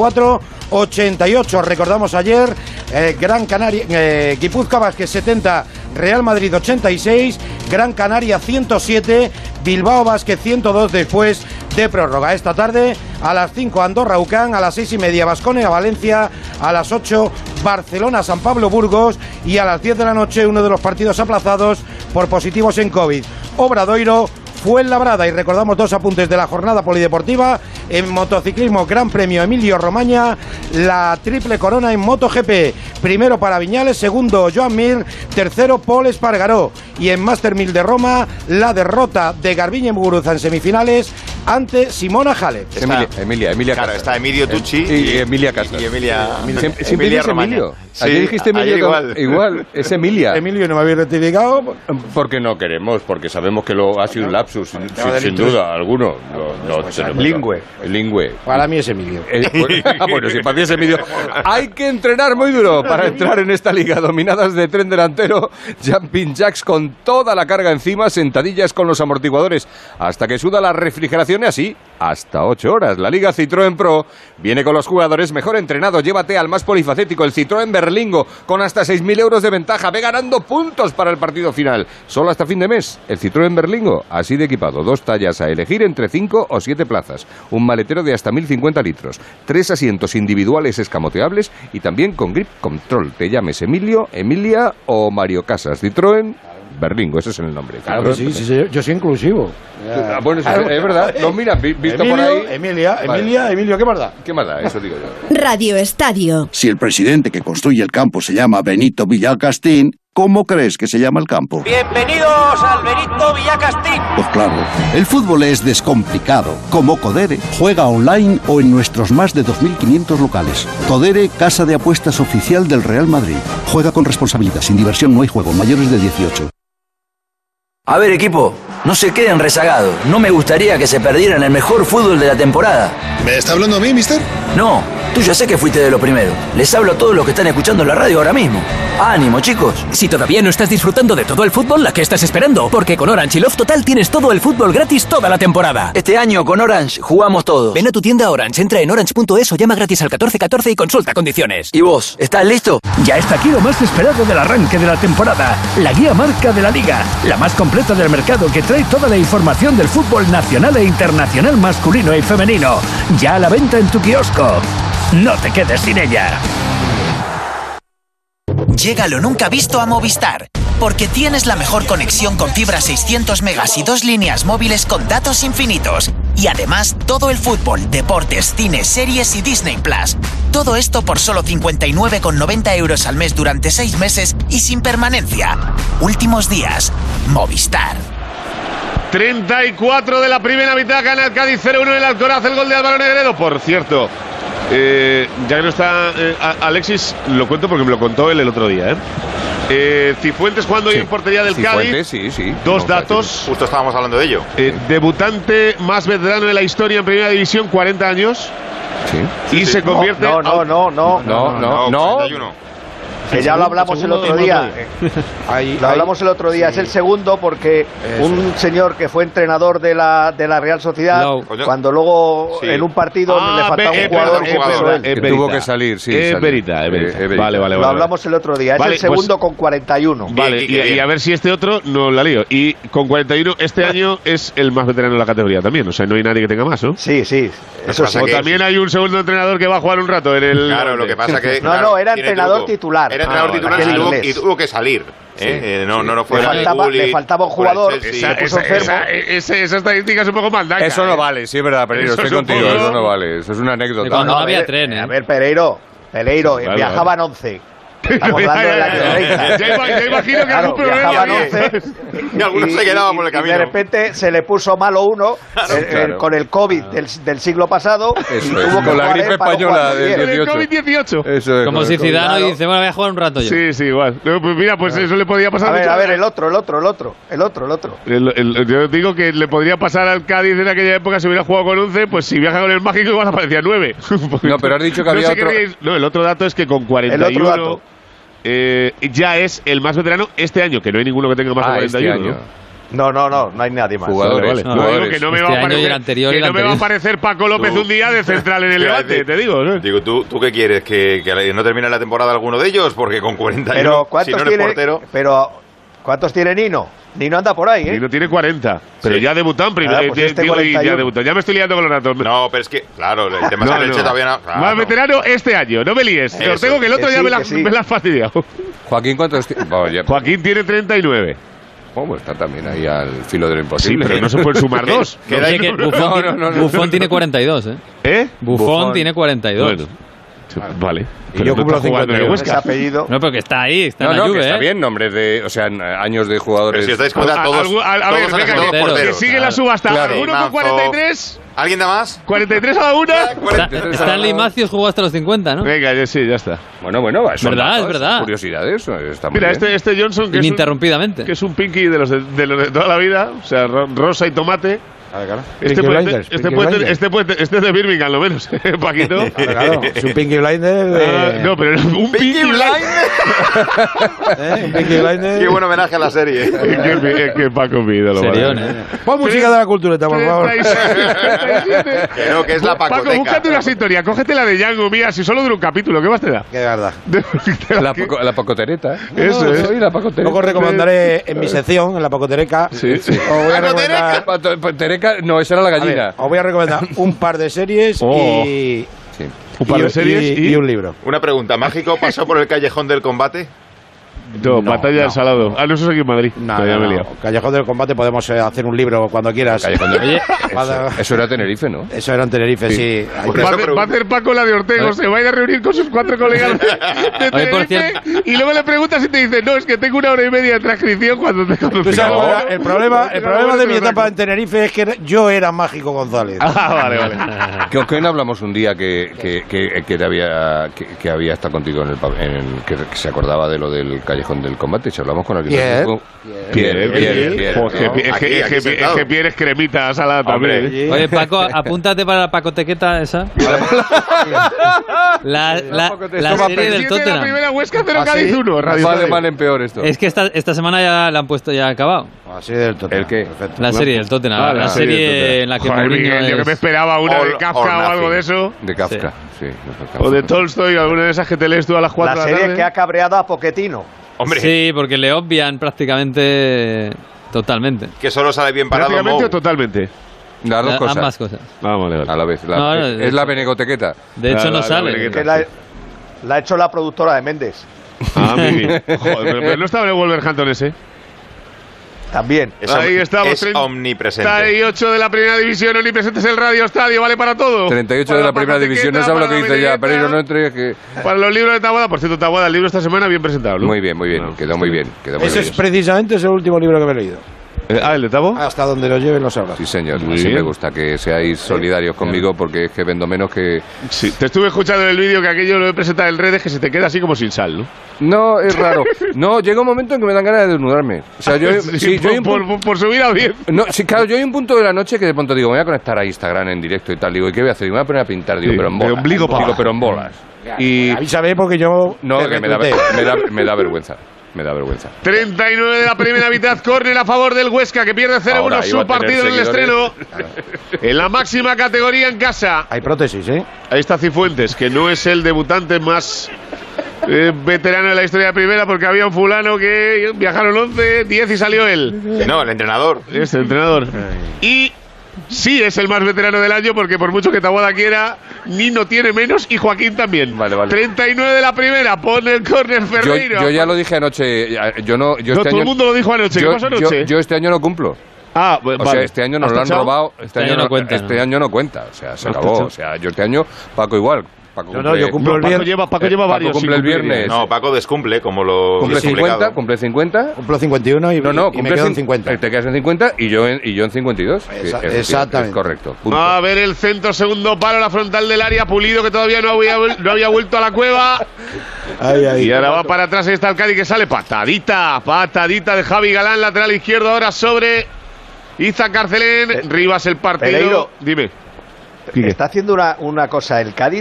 84-88. Recordamos ayer Gran Canaria, Guipúzcoa Basket 70, Real Madrid 86, Gran Canaria 107, Bilbao Basket 102 después de prórroga. Esta tarde a las 5 Andorra UCAN, a las 6:30 Baskonia Valencia, a las 8 Barcelona San Pablo Burgos y a las 10 de la noche uno de los partidos aplazados por positivos en COVID. Obradoiro, Fuenlabrada. Y recordamos dos apuntes de la jornada polideportiva. En motociclismo, Gran Premio Emilio Romaña, la triple corona en MotoGP. Primero para Viñales, segundo Joan Mir, tercero Pol Espargaró. Y en Master 1000 de Roma, la derrota de Garbiñe Muguruza en semifinales ante Simona Halep. Emilia claro, está Emilio Tucci y Emilia Castro. Y Emilia Siempre Romaña. Emilio. Sí, ayer dijiste Emilio igual, es Emilia. Emilio, no me habéis rectificado. Porque no queremos, porque sabemos que lo ha sido un lapsus, sin duda alguno. Lingüe. Para mí es Emilio. Bueno, si para ti es Emilio. Hay que entrenar muy duro para entrar en esta liga. Dominadas de tren delantero, jumping jacks con toda la carga encima, sentadillas con los amortiguadores, hasta que suda la refrigeración y así, hasta 8 horas. La Liga Citroën Pro viene con los jugadores mejor entrenados. Llévate al más polifacético, el Citroën Berlingo, con hasta 6.000 euros de ventaja. Ve ganando puntos para el partido final. Solo hasta fin de mes. El Citroën Berlingo, así de equipado. 2 tallas a elegir entre 5 o 7 plazas. Un maletero de hasta 1.050 litros. 3 asientos individuales escamoteables y también con grip control. Te llames Emilio, Emilia o Mario Casas. Citroën Berlingo, ese es el nombre. Claro que sí, yo soy inclusivo. Bueno, es verdad. No, mira, visto Emilio, por ahí. Emilio, ¿qué más da? ¿Qué más da? Eso digo yo. Radio Estadio. Si el presidente que construye el campo se llama Benito Villacastín, ¿cómo crees que se llama el campo? Bienvenidos al Benito Villacastín. Pues claro, el fútbol es descomplicado, como Codere. Juega online o en nuestros más de 2.500 locales. Codere, casa de apuestas oficial del Real Madrid. Juega con responsabilidad, sin diversión no hay juego, mayores de 18. A ver, equipo, no se queden rezagados. No me gustaría que se perdieran el mejor fútbol de la temporada. ¿Me está hablando a mí, mister? No, Tú ya sé que fuiste de lo primero. Les hablo a todos los que están escuchando la radio ahora mismo. ¡Ánimo, chicos! Si todavía no estás disfrutando de todo el fútbol, ¿a qué estás esperando? Porque con Orange y Love Total tienes todo el fútbol gratis toda la temporada. Este año con Orange jugamos todos. Ven a tu tienda Orange, entra en orange.es o llama gratis al 1414 y consulta condiciones. ¿Y vos? ¿Estás listo? Ya está aquí lo más esperado del arranque de la temporada. La guía marca de la Liga. La más completa del mercado que trae toda la información del fútbol nacional e internacional masculino y femenino. Ya a la venta en tu kiosco. No te quedes sin ella. Llega lo nunca visto a Movistar, porque tienes la mejor conexión con fibra 600 megas y 2 líneas móviles con datos infinitos. Y además, todo el fútbol, deportes, cine, series y Disney Plus. Todo esto por solo 59,90 euros al mes durante 6 meses y sin permanencia. Últimos días, Movistar. 34 de la primera mitad, gana el Cádiz 0-1 en el Alcoraz, el gol de Álvaro Negredo. Por cierto, ya que no está Alexis, lo cuento porque me lo contó él el otro día. Cifuentes jugando hoy en portería del Cádiz. Sí. Dos datos. Justo estábamos hablando de ello. Debutante más veterano de la historia en primera división, 40 años. Sí. Y se convierte. No. Que ya lo hablamos el otro día. Lo hablamos el otro día. Es el segundo porque un señor que fue entrenador de la Real Sociedad, cuando luego en un partido le faltaba un jugador, que tuvo que salir. Sí, es verita. Vale. Lo hablamos el otro día. Es el segundo con 41. Vale, y a ver si este otro no la lío. Y con 41 este año es el más veterano de la categoría también. O sea, no hay nadie que tenga más, ¿no? Sí. Eso sí. O también hay un segundo entrenador que va a jugar un rato en el. Claro, lo que pasa que. No, era entrenador titular. Era entrenador titular y tuvo que salir. No fue le faltaba un jugador. Esa estadística es un poco maldaca. Eso no vale, sí, es verdad, Pereiro. Estoy contigo, eso no vale. Eso es una anécdota. Cuando no había tren, A ver, Pereiro, viajaban 11. Estamos hablando de la guerrita. Ya imagino que algún problema y algunos se quedaban por el camino. Y de repente se le puso malo uno con el COVID del siglo pasado. Eso es, con la gripe española del COVID-18. Como si Zidane dice, bueno, voy a jugar un rato yo. Sí, igual. Pues mira, pues eso le podría pasar. A ver, el otro. Yo digo que le podría pasar al Cádiz en aquella época si hubiera jugado con 11, pues si viaja con el mágico igual aparecía 9. No, pero has dicho que había otro. No, el otro dato es que con 41 ya es el más veterano este año, que no hay ninguno que tenga más de 41. Este año. No hay nadie más. Jugadores. Digo que no me va a aparecer, me va a aparecer Paco López un día de central en el Levante, te digo. ¿No? Digo, ¿tú qué quieres? ¿Que no termine la temporada alguno de ellos? Porque con 41, pero ¿cuántos si no eres portero... Pero ¿cuántos tiene Nino? Nino anda por ahí, Nino tiene 40, pero ya debutó en primera. Ya debutó. Ya me estoy liando con los datos. No, pero es que, claro, el tema es que Elche todavía no... Claro, más veterano este año, no me líes. Os tengo que el otro día me la has fastidiado. Joaquín, ¿cuántos tiene? Joaquín tiene 39. Pues está también ahí al filo de lo imposible. Sí, pero no se pueden sumar dos. Buffon tiene 42, Buffon tiene 42. Bueno. Vale. Y yo cumplo 51. Ese apellido. No, pero que está ahí, está en la Juve, que está bien, nombres de, o sea, años de jugadores. Pero si os dais cuenta, todos venga, que sigue la subasta. Claro. ¿Alguno con 43? ¿Alguien da más? 43 a la una. Stanley Macios jugó hasta los 50, ¿no? Venga, ya está. Bueno, es verdad. Curiosidades. Mira, este Johnson, que ininterrumpidamente. Que es un pinky de los de toda la vida, o sea, rosa y tomate. Este es de Birmingham, lo menos, Paquito. Claro, es un Pinky Blinder. No, pero un Pinky Blinder. Un Pinky Blinder. Qué buen homenaje a la serie. Que Paco mi ídolo. Pon música de la cultureta, por favor. Creo que es la Pacoteca. Paco, búscate una sintonía. Cógete la de Django, mía, si solo dura un capítulo. ¿Qué más te da? Qué verdad. La pacotereta. Eso es. Soy la pacotereta. Luego recomendaré en mi sección, en la pacotereca. Sí. Os voy a recomendar. No, esa era la gallina. Ver, os voy a recomendar un par de series y un libro. Una pregunta, ¿Mágico pasó por el Callejón del Combate? No, Batalla del Salado. No, eso es aquí en Madrid. No. Callejón del Combate podemos hacer un libro cuando quieras. Eso era Tenerife, ¿no? Eso era en Tenerife, sí. Va a hacer Paco la de Ortego, se va a ir a reunir con sus 4 colegas de Tenerife y luego le preguntas y te dice, no, es que tengo 1 hora y media de transcripción cuando te conocí. El problema de mi etapa en Tenerife es que yo era Mágico González. Vale. ¿Con hablamos un día que había estado contigo que se acordaba de lo del Callejón Callejón del Combate, si hablamos con alguien. Pierre. Es que Pierre es cremita salada también. Oye, Paco, apúntate para la pacotequeta esa. La serie del Tottenham. La primera Huesca 0 Cádiz 1. Va de mal en peor esto. Es que esta semana ya la han puesto, ya ha acabado. La serie del Tottenham. ¿El qué? Perfecto. La serie del Tottenham. La serie en la que Mourinho yo que me esperaba una de Kafka o algo de eso. De Kafka, sí. O de Tolstoy, alguna de esas que te lees tú a las 4 de la tarde. La serie que ha cabreado a Pochettino. Hombre. Sí, porque le obvian prácticamente totalmente. Que solo sale bien parado. ¿Prácticamente o totalmente? Las dos cosas. Ambas cosas. Vale. A la vez. Es la benegotequeta. De hecho, no sale. Que la ha hecho la productora de Méndez. Joder, pero no estaba en el Wolverhampton ese. También. Ahí estamos. Es omnipresente. 38 de la primera división, omnipresente es el Radio Estadio, vale para todo. 38 de la primera división, no sabe lo que dice ya, pero no entre que... Para los libros de Taboada, por cierto, Taboada, el libro esta semana bien presentado, ¿no? Muy bien, quedó muy bien. Ese es precisamente el último libro que me he leído. ¿El de Tabo? Hasta donde lo lleven los sabrás. Sí, señor. Así me gusta que seáis solidarios conmigo porque es que vendo menos que... Sí, te estuve escuchando en el vídeo que aquello lo he presentado en redes que se te queda así como sin sal, ¿no? No, es raro. No, llega un momento en que me dan ganas de desnudarme. O sea, yo por subir a 10. No, sí, claro, yo hay un punto de la noche que de pronto digo, me voy a conectar a Instagram en directo y tal. Digo, ¿y qué voy a hacer? Digo, me voy a poner a pintar. Digo, pero en bolas. Pero en bolas. Y avísame porque yo... No, que me da vergüenza. Me da vergüenza. 39 de la primera mitad, córner a favor del Huesca, que pierde 0-1 su partido en el estreno. En la máxima categoría en casa. Hay prótesis, ¿eh? Ahí está Cifuentes, que no es el debutante más veterano de la historia de primera, porque había un fulano que viajaron 11, 10 y salió él. No, el entrenador. Es el entrenador. Y sí es el más veterano del año, porque por mucho que Taboada quiera, Nino tiene menos y Joaquín también. Vale. 39 de la primera, pone el córner Ferreiro. Yo ya lo dije anoche. Todo el mundo lo dijo anoche. ¿Qué pasó anoche? Yo este año no cumplo. Vale. O sea, este año nos lo han robado. Este año no cuenta. Este año no cuenta. O sea, se acabó. O sea, yo este año, Paco igual. Yo cumplo el viernes. Paco lleva varios. Cumple el viernes. No, Paco descumple, como lo cumple 50. Cumple 50. Cumplo 51 y me quedo en 50. Te quedas en 50 y yo en 52. Exactamente. Es correcto. A ver el centro, segundo palo, la frontal del área, Pulido, que todavía no había vuelto a la cueva. Y ahora va para atrás, ahí está el Cádiz que sale. Patadita de Javi Galán, lateral izquierdo ahora sobre Iza Carcelén. Rivas el partido. Pereiro. Dime. Está haciendo una cosa el Cádiz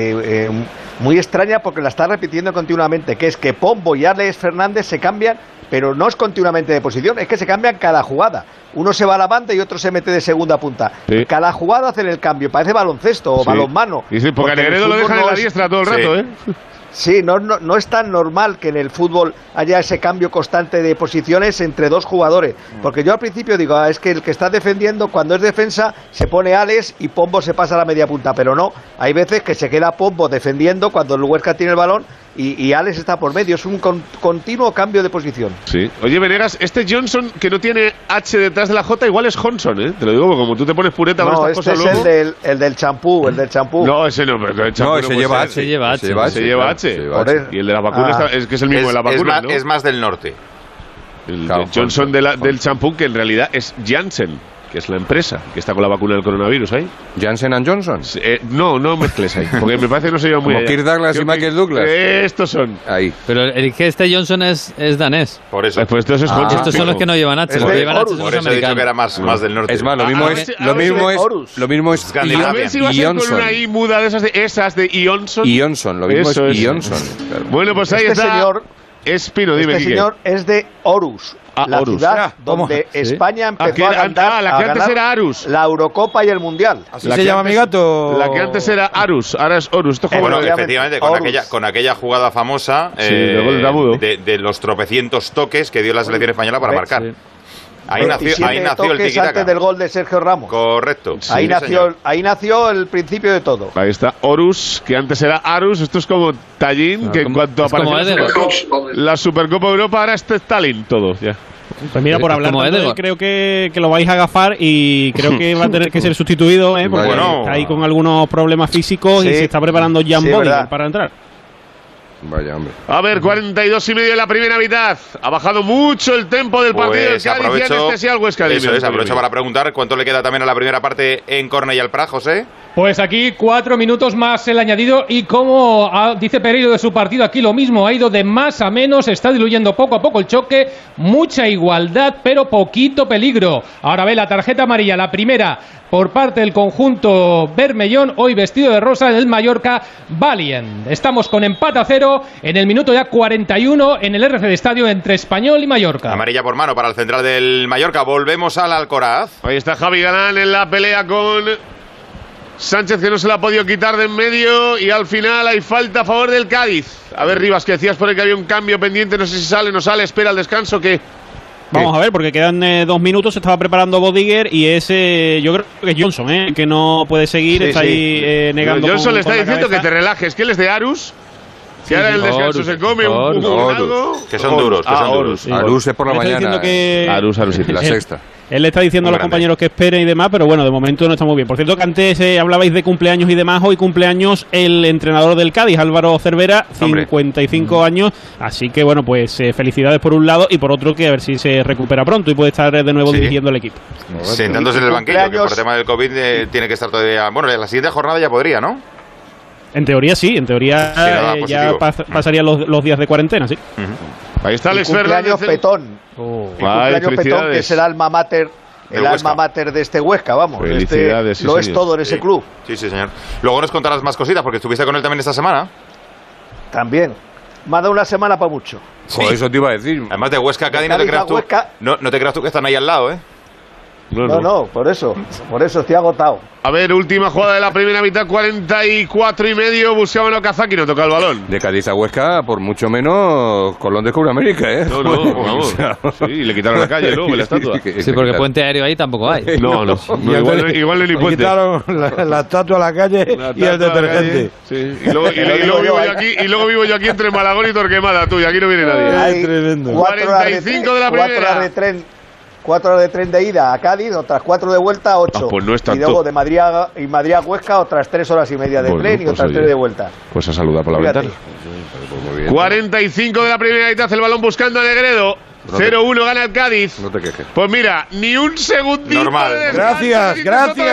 muy extraña porque la está repitiendo continuamente, que es que Pombo y Alex Fernández se cambian, pero no es continuamente de posición, es que se cambian cada jugada. Uno se va a la banda y otro se mete de segunda punta. Sí. Cada jugada hacen el cambio, parece baloncesto o balonmano. Y sí, porque a Negredo lo dejan en la diestra todo el rato, ¿eh? Sí, no es tan normal que en el fútbol haya ese cambio constante de posiciones entre dos jugadores. Porque yo al principio digo, es que el que está defendiendo, cuando es defensa, se pone Alex y Pombo se pasa a la media punta. Pero no, hay veces que se queda Pombo defendiendo cuando el Huesca tiene el balón y Alex está por medio. Es un continuo cambio de posición. Sí. Oye, Venegas, este Johnson que no tiene H detrás de la J, igual es Johnson, ¿eh? Te lo digo, porque como tú te pones pureta con estas cosas luego... No, este es el del champú, No, ese no, pero el champú ese lleva H. Se lleva H. Y el de la vacuna es que es el mismo de la vacuna, ¿no? Es más del norte. El Johnson del champú, que en realidad es Janssen, que es la empresa que está con la vacuna del coronavirus ahí. ¿Janssen & Johnson? No mezcles ahí, porque me parece que no se lleva muy bien. Kirk Douglas y Michael Douglas. Estos son. Ahí. Pero el que este Johnson es danés. Por eso. Pues estos son los que no llevan H. Por eso he dicho que era más del norte. Es más, lo mismo es a ver si va a ser con una I muda de esas de Ionson. Ionson, lo mismo es Ionson. Claro. Bueno, pues ahí está. Señor, Espino, dime, Este señor es de Orus. La Horus. Ciudad donde España empezó a ganar, la que antes era Arus, la Eurocopa y el Mundial. Así se llama mi gato. La que antes era Arus, ahora es Horus. Bueno, efectivamente, con aquella jugada famosa de los tropecientos toques que dio la selección española para marcar. Sí. Ahí nació el tiki-taka. Antes del gol de Sergio Ramos. Correcto. Sí, ahí nació el principio de todo. Ahí está Horus, que antes era Arus. Esto es como Tallinn, que en cuanto apareció la Supercopa de Europa, ahora es Stalin todo. Ya. Pues mira, por hablar de él, creo que lo vais a agafar y creo que va a tener que ser sustituido, porque está ahí con algunos problemas físicos y se está preparando Jan Body para entrar. Vaya, hombre. A ver, 42 y medio en la primera mitad. Ha bajado mucho el tempo del partido del Cádiz y anestesia al Huesca. Eso es, aprovecho para preguntar cuánto le queda también a la primera parte en Cornellà y al Prat, José. Pues aquí 4 minutos más el añadido y como dice Pereiro de su partido, aquí lo mismo, ha ido de más a menos, está diluyendo poco a poco el choque, mucha igualdad pero poquito peligro. Ahora ve la tarjeta amarilla, la primera por parte del conjunto bermellón, hoy vestido de rosa en el Mallorca Valiant. Estamos con empate a 0 en el minuto ya 41 en el RFD Estadio entre Español y Mallorca. Amarilla por mano para el central del Mallorca, volvemos al Alcoraz. Ahí está Javi Galán en la pelea con Sánchez, que no se la ha podido quitar de en medio, y al final hay falta a favor del Cádiz. A ver, Rivas, que decías por ahí que había un cambio pendiente, no sé si sale o no sale, espera el descanso, que... Vamos a ver, porque quedan 2 minutos, se estaba preparando Bodiger y yo creo que es Johnson, que no puede seguir, está ahí negando. Johnson le está diciendo que te relajes, que él es de Arus, que ahora en el descanso se come un algo. Que son duros, que son duros. Arus es por la mañana. Arus, la sexta. Él le está diciendo a los compañeros que esperen y demás, pero bueno, de momento no está muy bien. Por cierto, que antes hablabais de cumpleaños y demás. Hoy cumpleaños el entrenador del Cádiz, Álvaro Cervera, 55 años. Así que bueno, pues felicidades por un lado y por otro que a ver si se recupera pronto y puede estar de nuevo dirigiendo el equipo. Sentándose en el banquillo, que por el tema del COVID tiene que estar todavía... Bueno, en la siguiente jornada ya podría, ¿no? En teoría sí, en teoría ya pasarían los días de cuarentena, sí. Ahí está Alex Fernández. Petón. Cumpleaños Petón, que es el alma mater. El alma mater de este Huesca, vamos. Felicidades, lo es todo en ese club. Sí, señor. Luego nos contarás más cositas, porque estuviste con él también esta semana. También. Me ha dado una semana para mucho. Sí. Eso te iba a decir. Además de Huesca, Cádiz, no te creas tú. No te creas tú que están ahí al lado, ¿eh? No, por eso estoy agotado. A ver, última jugada de la primera mitad, 44 y medio, buscaban a Okazaki, no toca el balón. De Cádiz a Huesca, por mucho menos, Colón descubre América, ¿eh? No, vamos. Sí, le quitaron la calle luego, la estatua. Sí, porque puente aéreo ahí tampoco hay. No, igual no hay ni puente. Quitaron la estatua a la calle y el detergente. Sí. Y luego vivo yo aquí entre Malagón y Torquemada, tú, y aquí no viene nadie. Tremendo. 45 de la primera. 4 horas de tren de ida a Cádiz, otras 4 de vuelta, 8. Pues no es tanto. Y luego de Madrid a Huesca, otras 3 horas y media de tren y otras 3 de vuelta. Pues a saludar por la ventana. 45 de la primera mitad, el balón buscando a Negredo. 0-1 gana el Cádiz. No te quejes. Pues mira, ni un segundito. Normal. Gracias.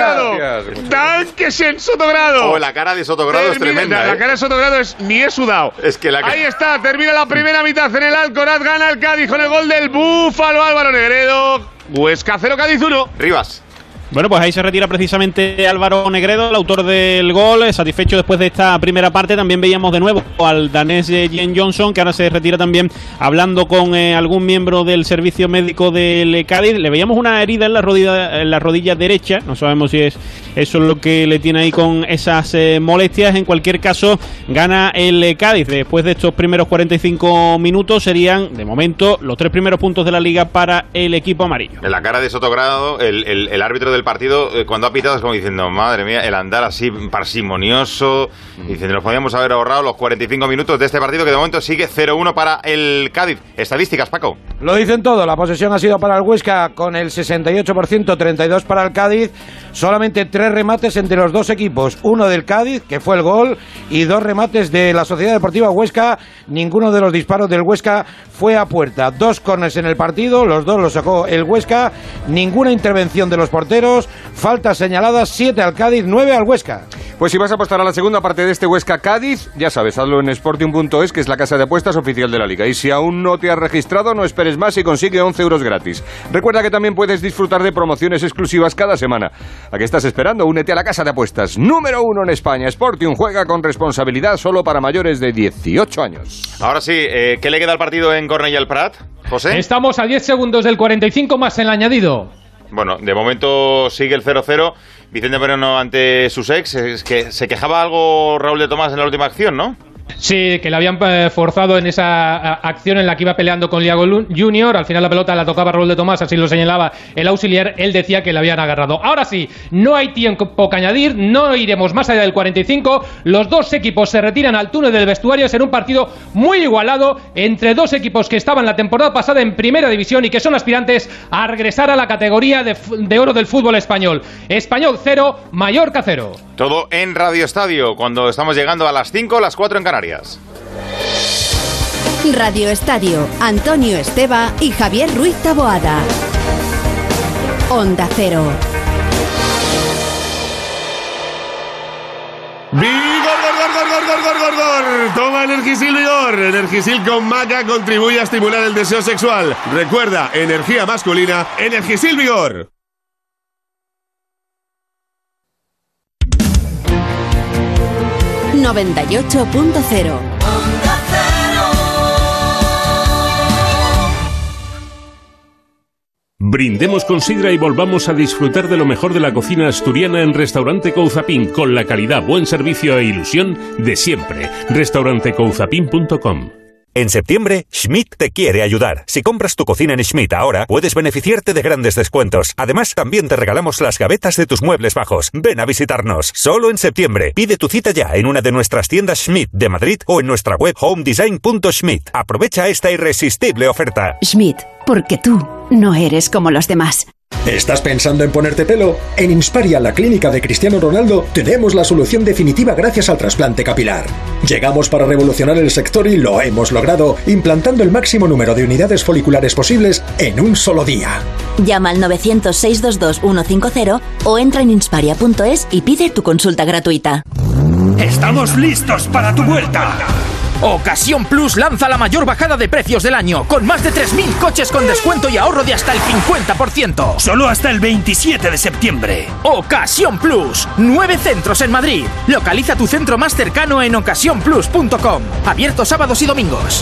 Danke en Sotogrado. La cara de Sotogrado es tremenda. La cara de Sotogrado ni he sudado. Es que ahí está, termina la primera mitad en el Alcoraz, gana el Cádiz con el gol del Búfalo Álvaro Negredo. Huesca 0, Cádiz 1. Rivas. Bueno, pues ahí se retira precisamente Álvaro Negredo, el autor del gol, satisfecho después de esta primera parte. También veíamos de nuevo al danés Jen Johnson, que ahora se retira también hablando con algún miembro del servicio médico del Cádiz. Le veíamos una herida en la rodilla derecha, no sabemos si es eso lo que le tiene ahí con esas molestias. En cualquier caso, gana el Cádiz. Después de estos primeros 45 minutos serían, de momento, los 3 primeros puntos de la Liga para el equipo amarillo. En la cara de Sotogrado, el árbitro del partido, cuando ha pitado, es como diciendo, madre mía, el andar así parsimonioso, diciendo, nos podíamos haber ahorrado los 45 minutos de este partido, que de momento sigue 0-1 para el Cádiz. Estadísticas, Paco. Lo dicen todo, la posesión ha sido para el Huesca con el 68%, 32 para el Cádiz, solamente 3 remates entre los dos equipos, uno del Cádiz, que fue el gol, y 2 remates de la Sociedad Deportiva Huesca. Ninguno de los disparos del Huesca fue a puerta. 2 córners en el partido, los 2 los sacó el Huesca, ninguna intervención de los porteros, faltas señaladas, 7 al Cádiz, 9 al Huesca. Pues si vas a apostar a la segunda parte de este Huesca-Cádiz, ya sabes, hazlo en Sporting.es, que es la casa de apuestas oficial de la Liga. Y si aún no te has registrado, no esperes más y consigue 11 euros gratis. Recuerda que también puedes disfrutar de promociones exclusivas cada semana. ¿A qué estás esperando? Únete a la casa de apuestas número 1 en España. Sporting juega con responsabilidad solo para mayores de 18 años. Ahora sí, ¿qué le queda al partido en Cornellà y al Prat, José? Estamos a 10 segundos del 45 más el añadido. Bueno, de momento sigue el 0-0. Vicente Moreno ante sus ex. Es que se quejaba algo Raúl de Tomás en la última acción, ¿no? Sí, que le habían forzado en esa acción en la que iba peleando con Liago Junior. Al final la pelota la tocaba Raúl de Tomás, así lo señalaba el auxiliar. Él decía que le habían agarrado. Ahora sí, no hay tiempo que añadir, no iremos más allá del 45. Los dos equipos se retiran al túnel del vestuario. Será un partido muy igualado entre dos equipos que estaban la temporada pasada en primera división y que son aspirantes a regresar a la categoría de oro del fútbol español. Español 0, Mallorca 0. Todo en Radio Estadio, cuando estamos llegando a las 5, las 4 en Canarias. Radio Estadio, Antonio Esteba y Javier Ruiz Taboada. Onda Cero. ¡Vigor! Toma Energisil Vigor. Energisil con maca contribuye a estimular el deseo sexual. Recuerda, energía masculina, Energisil Vigor. ...98.0. Brindemos con sidra y volvamos a disfrutar de lo mejor de la cocina asturiana en Restaurante Couzapin, con la calidad, buen servicio e ilusión de siempre. restaurantecouzapin.com. En septiembre, Schmidt te quiere ayudar. Si compras tu cocina en Schmidt ahora, puedes beneficiarte de grandes descuentos. Además, también te regalamos las gavetas de tus muebles bajos. Ven a visitarnos. Solo en septiembre. Pide tu cita ya en una de nuestras tiendas Schmidt de Madrid o en nuestra web homedesign.schmidt. Aprovecha esta irresistible oferta. Schmidt, porque tú no eres como los demás. ¿Estás pensando en ponerte pelo? En Insparia, la clínica de Cristiano Ronaldo, tenemos la solución definitiva gracias al trasplante capilar. Llegamos para revolucionar el sector y lo hemos logrado, implantando el máximo número de unidades foliculares posibles en un solo día. Llama al 900-622-150 o entra en insparia.es y pide tu consulta gratuita. ¡Estamos listos para tu vuelta! Ocasión Plus lanza la mayor bajada de precios del año, con más de 3.000 coches con descuento y ahorro de hasta el 50%. Solo hasta el 27 de septiembre. Ocasión Plus, 9 centros en Madrid. Localiza tu centro más cercano en ocasiónplus.com. Abierto sábados y domingos.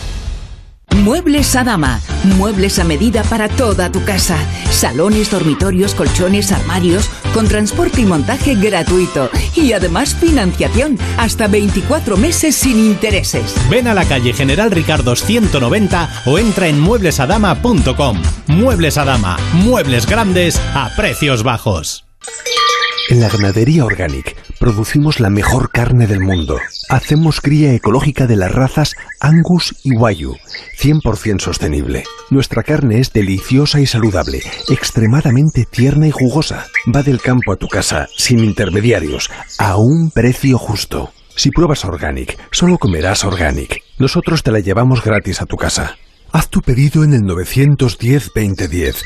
Muebles Adama. Muebles a medida para toda tu casa. Salones, dormitorios, colchones, armarios, con transporte y montaje gratuito. Y además financiación, hasta 24 meses sin intereses. Ven a la calle General Ricardos 190 o entra en mueblesadama.com. Muebles Adama. Muebles grandes a precios bajos. En la ganadería Organic producimos la mejor carne del mundo. Hacemos cría ecológica de las razas Angus y Wagyu, 100% sostenible. Nuestra carne es deliciosa y saludable, extremadamente tierna y jugosa. Va del campo a tu casa, sin intermediarios, a un precio justo. Si pruebas Organic, solo comerás Organic. Nosotros te la llevamos gratis a tu casa. Haz tu pedido en el 910-2010,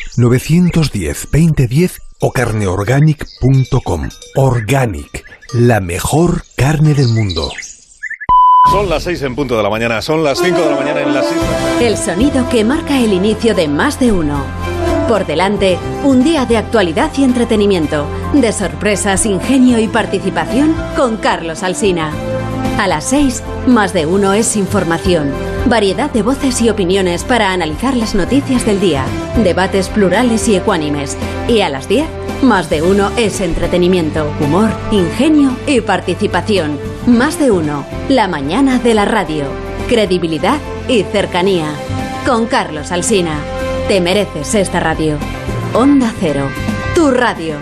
910-2010 o carneorganic.com. Organic, la mejor carne del mundo. Son las 6 en punto de la mañana, son las 5 de la mañana en las islas. El sonido que marca el inicio de Más de Uno. Por delante, un día de actualidad y entretenimiento, de sorpresas, ingenio y participación con Carlos Alsina. A las 6, Más de Uno es información, variedad de voces y opiniones para analizar las noticias del día, debates plurales y ecuánimes. Y a las 10, Más de Uno es entretenimiento, humor, ingenio y participación. Más de Uno, la mañana de la radio. Credibilidad y cercanía. Con Carlos Alsina. Te mereces esta radio. Onda Cero, tu radio.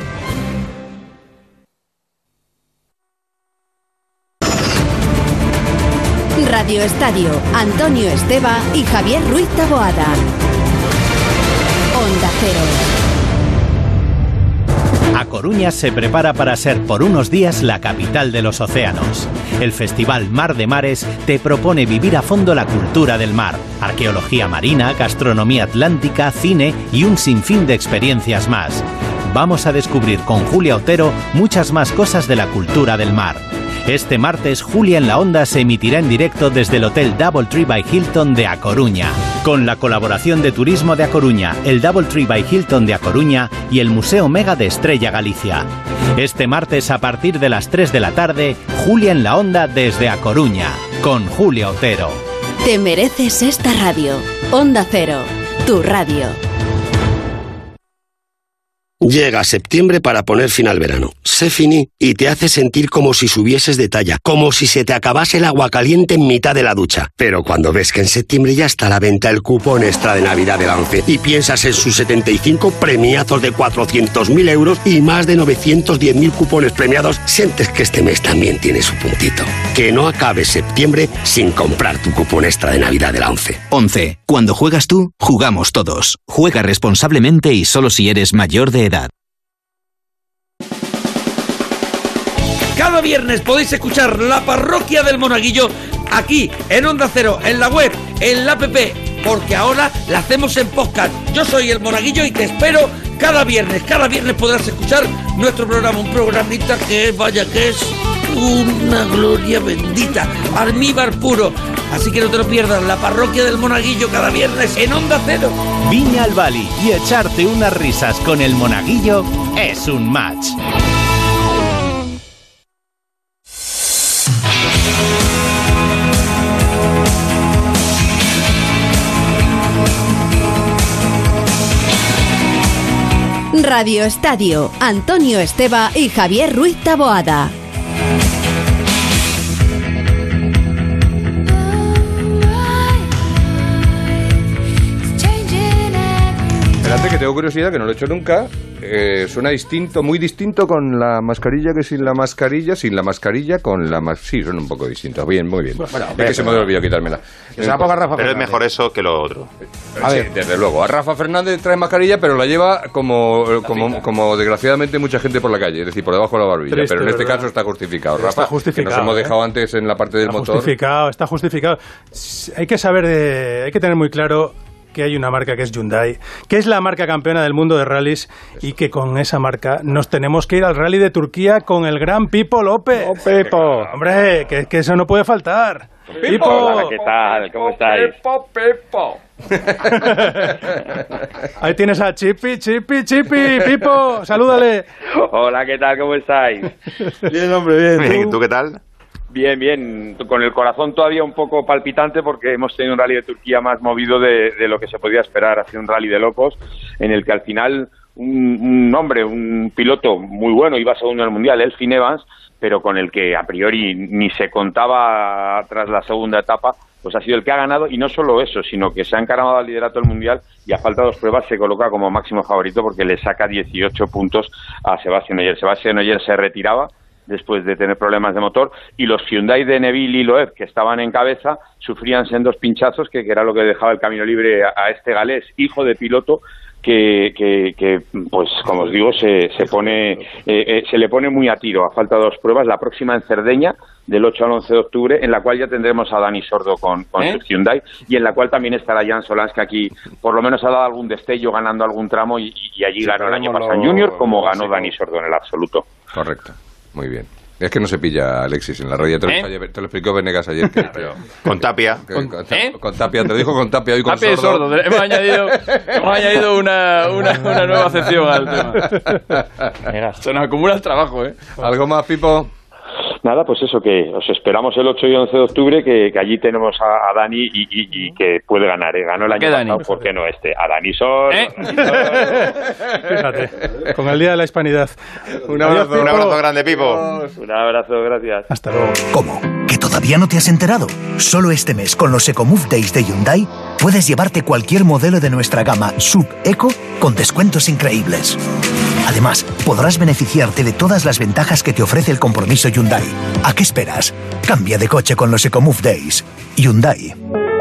Radio Estadio, Antonio Esteba y Javier Ruiz Taboada. Onda Cero. A Coruña se prepara para ser por unos días la capital de los océanos. El Festival Mar de Mares te propone vivir a fondo la cultura del mar, arqueología marina, gastronomía atlántica, cine y un sinfín de experiencias más. Vamos a descubrir con Julia Otero muchas más cosas de la cultura del mar. Este martes, Julia en la Onda se emitirá en directo desde el Hotel Doubletree by Hilton de A Coruña, con la colaboración de Turismo de A Coruña, el Doubletree by Hilton de A Coruña y el Museo Mega de Estrella Galicia. Este martes a partir de las 3 de la tarde, Julia en la Onda desde A Coruña, con Julia Otero. Te mereces esta radio. Onda Cero, tu radio. Llega septiembre para poner fin al verano. Sé Fini y te hace sentir como si subieses de talla, como si se te acabase el agua caliente en mitad de la ducha. Pero cuando ves que en septiembre ya está a la venta el cupón extra de Navidad de la ONCE y piensas en sus 75 premiazos de 400.000 euros y más de 910.000 cupones premiados, sientes que este mes también tiene su puntito. Que no acabe septiembre sin comprar tu cupón extra de Navidad de la ONCE. ONCE. Cuando juegas tú, jugamos todos. Juega responsablemente y solo si eres mayor de edad. Cada viernes podéis escuchar La Parroquia del Monaguillo aquí en Onda Cero, en la web en la app, porque ahora la hacemos en podcast. Yo soy el Monaguillo y te espero cada viernes. Cada viernes podrás escuchar nuestro programa, un programita que es una gloria bendita, almíbar puro. Así que no te lo pierdas, la parroquia del Monaguillo cada viernes en Onda Cero. Viña al Bali y echarte unas risas con el Monaguillo es un match. Radio Estadio, Antonio Esteba y Javier Ruiz Taboada. Espérate, que tengo curiosidad, que no lo he hecho nunca. Suena distinto, muy distinto con la mascarilla que sin la mascarilla, con la mascarilla. Sí, son un poco distintos. Bien, muy bien. Bueno, es que se me olvidó quitármela. Pero es mejor eso que lo otro. A ver, desde luego. A Rafa Fernández trae mascarilla, pero la lleva como desgraciadamente mucha gente por la calle, es decir, por debajo de la barbilla. Triste, pero en este caso está justificado, Rafa. Está justificado, que nos hemos dejado antes en la parte del motor. Está justificado. Hay que hay que tener muy claro que hay una marca que es Hyundai, que es la marca campeona del mundo de rallies, y que con esa marca nos tenemos que ir al rally de Turquía con el gran Pipo López. ¡Oh, Pipo! Hombre, que eso no puede faltar. ¡Pipo! Hola, ¿qué tal? ¿Cómo estáis? ¡Pipo! Ahí tienes a Chipi, Pipo, salúdale. Hola, ¿qué tal? ¿Cómo estáis? Bien, hombre, bien. ¿Tú qué tal? Bien, con el corazón todavía un poco palpitante porque hemos tenido un rally de Turquía más movido de lo que se podía esperar. Ha sido un rally de locos en el que al final un piloto muy bueno, iba segundo en el Mundial, Elfyn Evans, pero con el que a priori ni se contaba tras la segunda etapa, pues ha sido el que ha ganado, y no solo eso, sino que se ha encaramado al liderato del Mundial y a falta de 2 pruebas se coloca como máximo favorito porque le saca 18 puntos a Sebastián Ogier. Sebastián Ogier se retiraba después de tener problemas de motor, y los Hyundai de Neville y Loeb, que estaban en cabeza, sufrían sendos pinchazos, que era lo que dejaba el camino libre a este galés, hijo de piloto, que pues como os digo, se le pone muy a tiro a falta de 2 pruebas. La próxima en Cerdeña, del 8 al 11 de octubre, en la cual ya tendremos a Dani Sordo con su Hyundai, y en la cual también estará Jan Solans, que aquí por lo menos ha dado algún destello ganando algún tramo, y allí ganó el año pasado en Junior, como ganó Dani Sordo en el absoluto. Correcto. Muy bien. Es que no se pilla Alexis en la radio. Te lo explicó Venegas ayer. Con Tapia. Con Tapia. Te lo dijo con Tapia. Hoy con Tapia Sordo. y Sordo. Hemos añadido una nueva sección al tema. Se nos acumula el trabajo, ¿eh? ¿Algo más, Pipo? Nada, pues eso, que os esperamos el 8 y 11 de octubre, que allí tenemos a Dani y que puede ganar, ¿eh? Ganó el año pasado, ¿por qué no este? A Dani Sordo. Fíjate, con el Día de la Hispanidad. Un abrazo grande, Pipo. Un abrazo, gracias. Hasta luego. ¿Cómo? ¿Que todavía no te has enterado? Solo este mes, con los EcoMove Days de Hyundai, puedes llevarte cualquier modelo de nuestra gama Sub Eco con descuentos increíbles. Además, podrás beneficiarte de todas las ventajas que te ofrece el compromiso Hyundai. ¿A qué esperas? Cambia de coche con los EcoMove Days. Hyundai.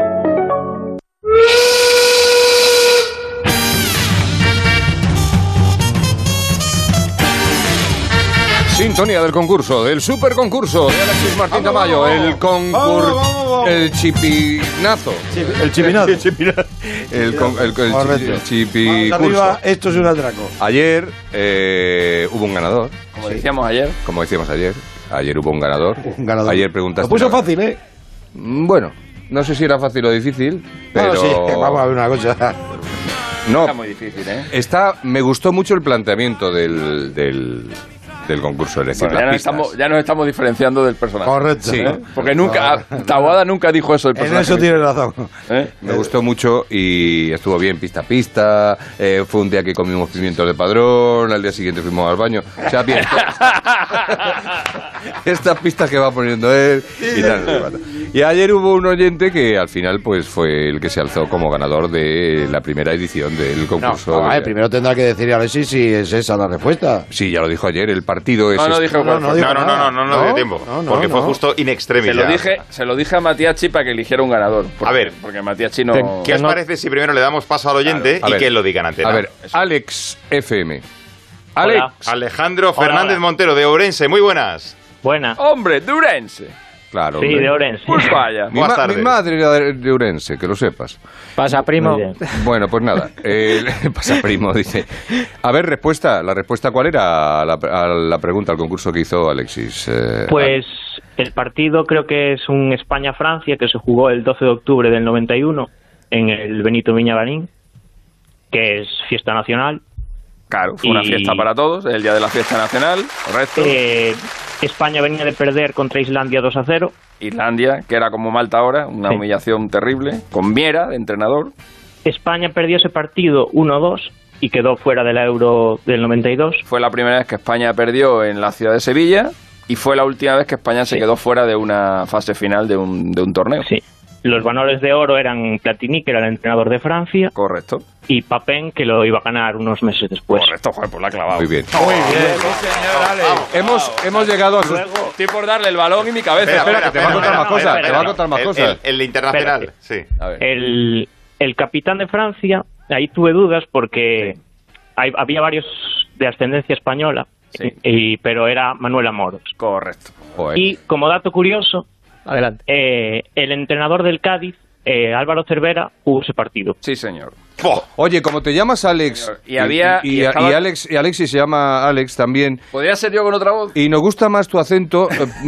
Sintonía del concurso, del superconcurso de Alexis Martín Tamayo, el concurso, el chipinazo. El chipinazo. El chipicurso. Esto es un atraco. Ayer hubo un ganador. Como decíamos ayer. Ayer hubo un ganador. Ayer preguntaste. Lo puso fácil, ¿eh? Bueno, no sé si era fácil o difícil, pero... Bueno, sí, vamos a ver una cosa. No, está muy difícil, ¿eh? Me gustó mucho el planteamiento del concurso, es decir, bueno, ya nos estamos diferenciando del personaje. Correcto. Sí. Porque Taboada nunca dijo eso del personaje. En eso tiene razón. Me gustó mucho y estuvo bien pista a pista. Fue un día que comimos pimientos de Padrón, al día siguiente fuimos al baño. O sea, bien. Estas pistas que va poniendo él y tal. Y ayer hubo un oyente que al final pues fue el que se alzó como ganador de la primera edición del concurso. Primero tendrá que decir a ver si es esa la respuesta. Sí, ya lo dijo ayer, el partido es... No dio tiempo, porque fue justo in extremis. Se lo dije a Matiachi para que eligiera un ganador. Porque Matiachi no... ¿Qué os parece si primero le damos paso al oyente y que él lo diga en antena? A ver, Alex FM. Alejandro Fernández Montero, de Ourense, muy buenas. Buenas. Hombre, de Ourense. Claro. Sí, hombre. de Orense. Pues vaya. Mi madre era de Ourense, que lo sepas. Pasa, primo. Bueno, pues nada. Pasa, primo, dice. A ver, ¿la respuesta cuál era a la pregunta, al concurso que hizo Alexis? Pues el partido creo que es un España-Francia que se jugó el 12 de octubre del 91 en el Benito Villamarín, que es fiesta nacional. Claro, fue una fiesta para todos, el día de la fiesta nacional, correcto. España venía de perder contra Islandia 2-0. Islandia, que era como Malta ahora, una humillación terrible, con Miera de entrenador. España perdió ese partido 1-2 y quedó fuera de la Euro del 92. Fue la primera vez que España perdió en la ciudad de Sevilla y fue la última vez que España se quedó fuera de una fase final de un torneo. Sí. Los balones de oro eran Platini, que era el entrenador de Francia. Correcto. Y Papin, que lo iba a ganar unos meses después. Correcto, joder, pues la ha clavado. Muy bien. Muy bien. Hemos llegado a su... Estoy por darle el balón y mi cabeza. Espera, que te va a contar más cosas. El internacional, sí. A ver. El capitán de Francia, ahí tuve dudas porque había varios de ascendencia española, pero era Manuel Amoros. Correcto. Joder. Y como dato curioso... Adelante. El entrenador del Cádiz, Álvaro Cervera, jugó ese partido. Sí, señor. Oye, como te llamas Alex y Alexis se llama Alex también. ¿Podría ser yo con otra voz? Y nos gusta más tu acento.